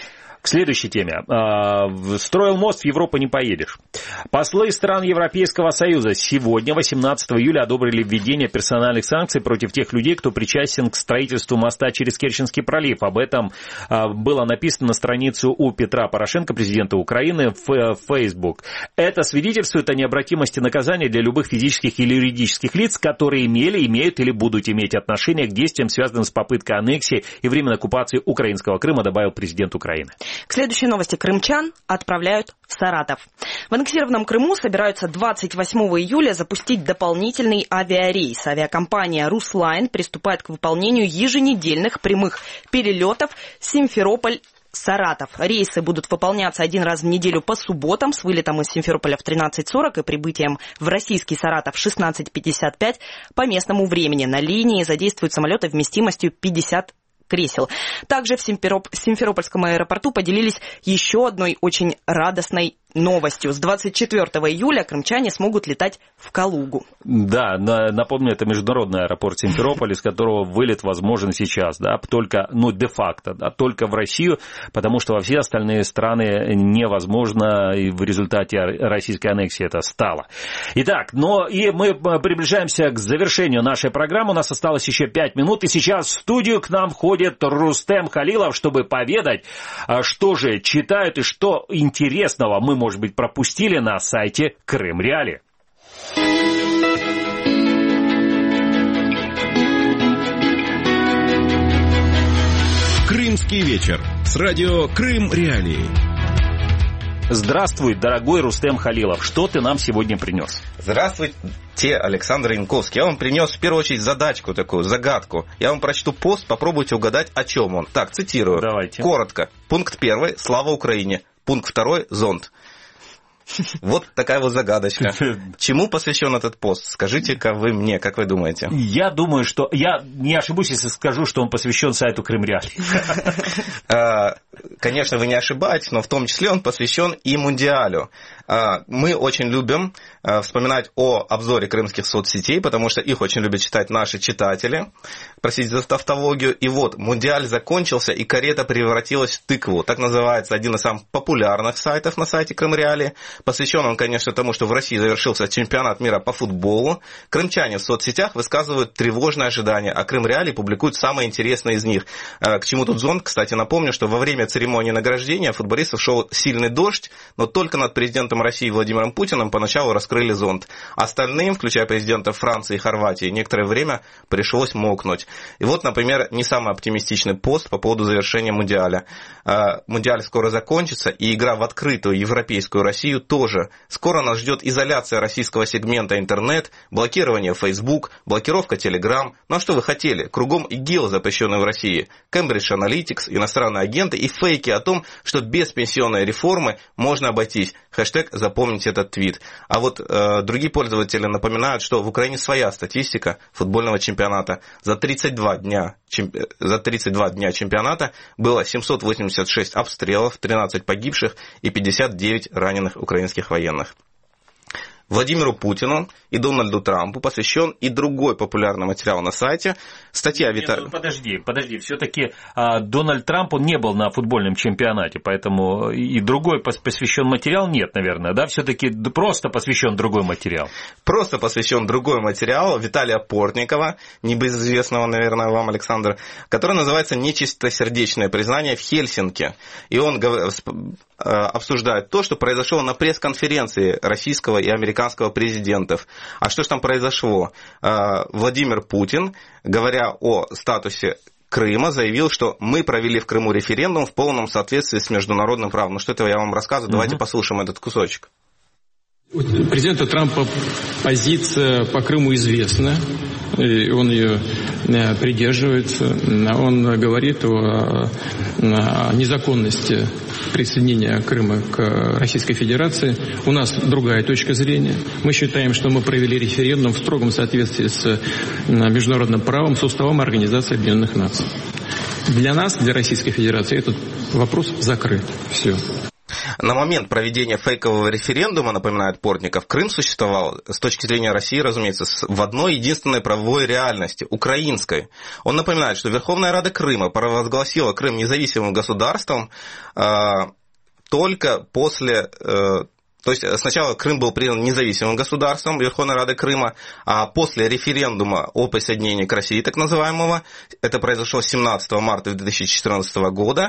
К следующей теме. Строил мост, в Европу не поедешь. Послы стран Европейского Союза сегодня, восемнадцатого июля, одобрили введение персональных санкций против тех людей, кто причастен к строительству моста через Керченский пролив. Об этом было написано на странице у Петра Порошенко, президента Украины, в Facebook. Это свидетельствует о необратимости наказания для любых физических или юридических лиц, которые имели, имеют или будут иметь отношение к действиям, связанным с попыткой аннексии и временной оккупации украинского Крыма, добавил президент Украины. К следующей новости. Крымчан отправляют в Саратов. В аннексированном Крыму собираются двадцать восьмого июля запустить дополнительный авиарейс. Авиакомпания «Руслайн» приступает к выполнению еженедельных прямых перелетов Симферополь Саратов. Рейсы будут выполняться один раз в неделю по субботам с вылетом из Симферополя в тринадцать сорок и прибытием в российский Саратов в шестнадцать пятьдесят пять по местному времени. На линии задействуют самолеты вместимостью пятьдесят кресел. Также в Симфероп... Симферопольском аэропорту поделились еще одной очень радостной новостью. С двадцать четвёртого июля крымчане смогут летать в Калугу. Да, напомню, это международный аэропорт Симферополя, с которого вылет возможен сейчас, да, только, ну, де-факто, да, только в Россию, потому что во все остальные страны невозможно, и в результате российской аннексии это стало. Итак, но и мы приближаемся к завершению нашей программы, у нас осталось еще пять минут, и сейчас в студию к нам входит Рустем Халилов, чтобы поведать, что же читают и что интересного мы, может быть, пропустили на сайте Крым Реали. Крымский вечер с радио Крым Реалии. Здравствуй, дорогой Рустем Халилов. Что ты нам сегодня принес? Здравствуйте, Александр Янковский. Я вам принес в первую очередь задачку такую, загадку. Я вам прочту пост, попробуйте угадать, о чем он. Так, цитирую. Давайте. Коротко. Пункт первый. Слава Украине. Пункт второй. Зонт. Вот такая вот загадочка. Чему посвящен этот пост? Скажите-ка вы мне, как вы думаете? Я думаю, что... Я не ошибусь, если скажу, что он посвящен сайту Крым Реали. Конечно, вы не ошибаетесь, но в том числе он посвящен и Мундиалю. Мы очень любим вспоминать о обзоре крымских соцсетей, потому что их очень любят читать наши читатели. Простите за тавтологию. И вот, Мундиаль закончился, и карета превратилась в тыкву. Так называется один из самых популярных сайтов на сайте Крым Реали. Посвящен он, конечно, тому, что в России завершился чемпионат мира по футболу. Крымчане в соцсетях высказывают тревожные ожидания, а Крым Реали публикует самые интересные из них. К чему тут зонт? Кстати, напомню, что во время церемонии награждения футболистов шел сильный дождь, но только над президентом России Владимиром Путиным поначалу раскрыли зонт. Остальным, включая президентов Франции и Хорватии, некоторое время пришлось мокнуть. И вот, например, не самый оптимистичный пост по поводу завершения Мундиаля. Мундиаль скоро закончится, и игра в открытую европейскую Россию тоже. Скоро нас ждет изоляция российского сегмента интернет, блокирование Facebook, блокировка Telegram. Ну а что вы хотели? Кругом ИГИЛ, запрещенный в России, Cambridge Analytics, иностранные агенты и фейки о том, что без пенсионной реформы можно обойтись. Хэштег «Запомните этот твит». А вот э, другие пользователи напоминают, что в Украине своя статистика футбольного чемпионата. За тридцать два дня, чемпи... За тридцать два дня чемпионата было семьсот восемьдесят шесть обстрелов, тринадцать погибших и пятьдесят девять раненых украинских военных. Владимиру Путину и Дональду Трампу посвящен и другой популярный материал на сайте. Статья Виталия... Ну, подожди, подожди, все-таки а, Дональд Трамп, он не был на футбольном чемпионате, поэтому и другой посвящен материал нет, наверное, да? Все-таки просто посвящен другой материал. Просто посвящен другой материал Виталия Портникова, небезызвестного, наверное, вам, Александр, который называется «Нечистосердечное признание в Хельсинки». И он обсуждает то, что произошло на пресс-конференции российского и американского президентов. А что же там произошло? Владимир Путин, говоря о статусе Крыма, заявил, что мы провели в Крыму референдум в полном соответствии с международным правом. Ну что это я вам рассказываю, давайте послушаем этот кусочек. У президента Трампа позиция по Крыму известна, и он ее придерживается. Он говорит о незаконности присоединения Крыма к Российской Федерации. У нас другая точка зрения. Мы считаем, что мы провели референдум в строгом соответствии с международным правом, с уставом Организации Объединенных Наций. Для нас, для Российской Федерации, этот вопрос закрыт. Все. На момент проведения фейкового референдума, напоминает Портников, Крым существовал, с точки зрения России, разумеется, в одной единственной правовой реальности – украинской. Он напоминает, что Верховная Рада Крыма провозгласила Крым независимым государством э, только после... Э, То есть сначала Крым был признан независимым государством Верховной Рады Крыма, а после референдума о присоединении к России, так называемого, это произошло семнадцатого марта две тысячи четырнадцатого года,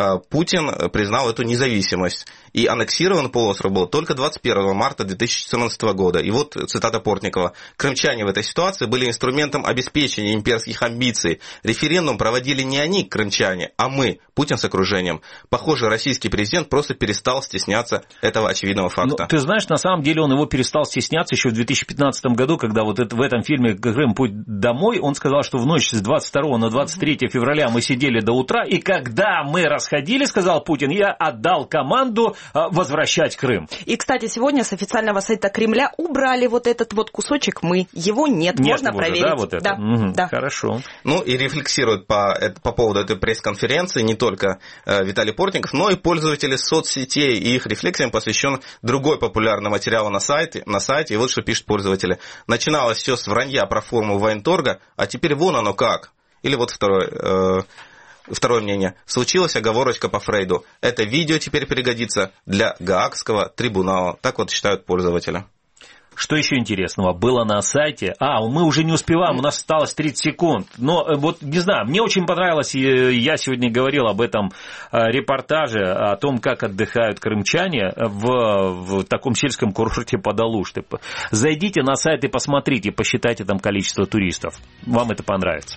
Путин признал эту независимость. И аннексирован полуостров был только двадцать первого марта две тысячи четырнадцатого года. И вот цитата Портникова. «Крымчане в этой ситуации были инструментом обеспечения имперских амбиций. Референдум проводили не они, крымчане, а мы, Путин с окружением. Похоже, российский президент просто перестал стесняться этого очевидного факта». Ну, ты знаешь, на самом деле он его перестал стесняться еще в две тысячи пятнадцатом году, когда вот это, в этом фильме «Крым. Путь домой», он сказал, что в ночь с двадцать второго на двадцать третье февраля мы сидели до утра, и когда мы расходили, сказал Путин, я отдал команду возвращать Крым. И, кстати, сегодня с официального сайта Кремля убрали вот этот вот кусочек «мы». Его нет, нет можно проверить. Да, вот это? Да, угу, да. Хорошо. Ну и рефлексирует по, по поводу этой пресс-конференции не только э, Виталий Портников, но и пользователи соцсетей, и их рефлексиям посвящен другой популярный материал на сайте, на сайте. И вот что пишут пользователи. Начиналось все с вранья про форму военторга, а теперь вон оно как. Или вот второй... Э, Второе мнение. Случилась оговорочка по Фрейду. Это видео теперь пригодится для Гаагского трибунала. Так вот считают пользователи. Что еще интересного было на сайте? А, мы уже не успеваем, у нас осталось тридцать секунд. Но вот, не знаю, мне очень понравилось, я сегодня говорил об этом репортаже, о том, как отдыхают крымчане в, в таком сельском курорте под Алушты. Зайдите на сайт и посмотрите, посчитайте там количество туристов. Вам это понравится.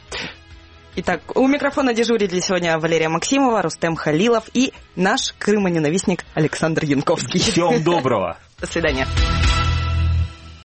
Итак, у микрофона дежурили сегодня Валерия Максимова, Рустем Халилов и наш крымоненавистник Александр Янковский. Всем доброго. До свидания.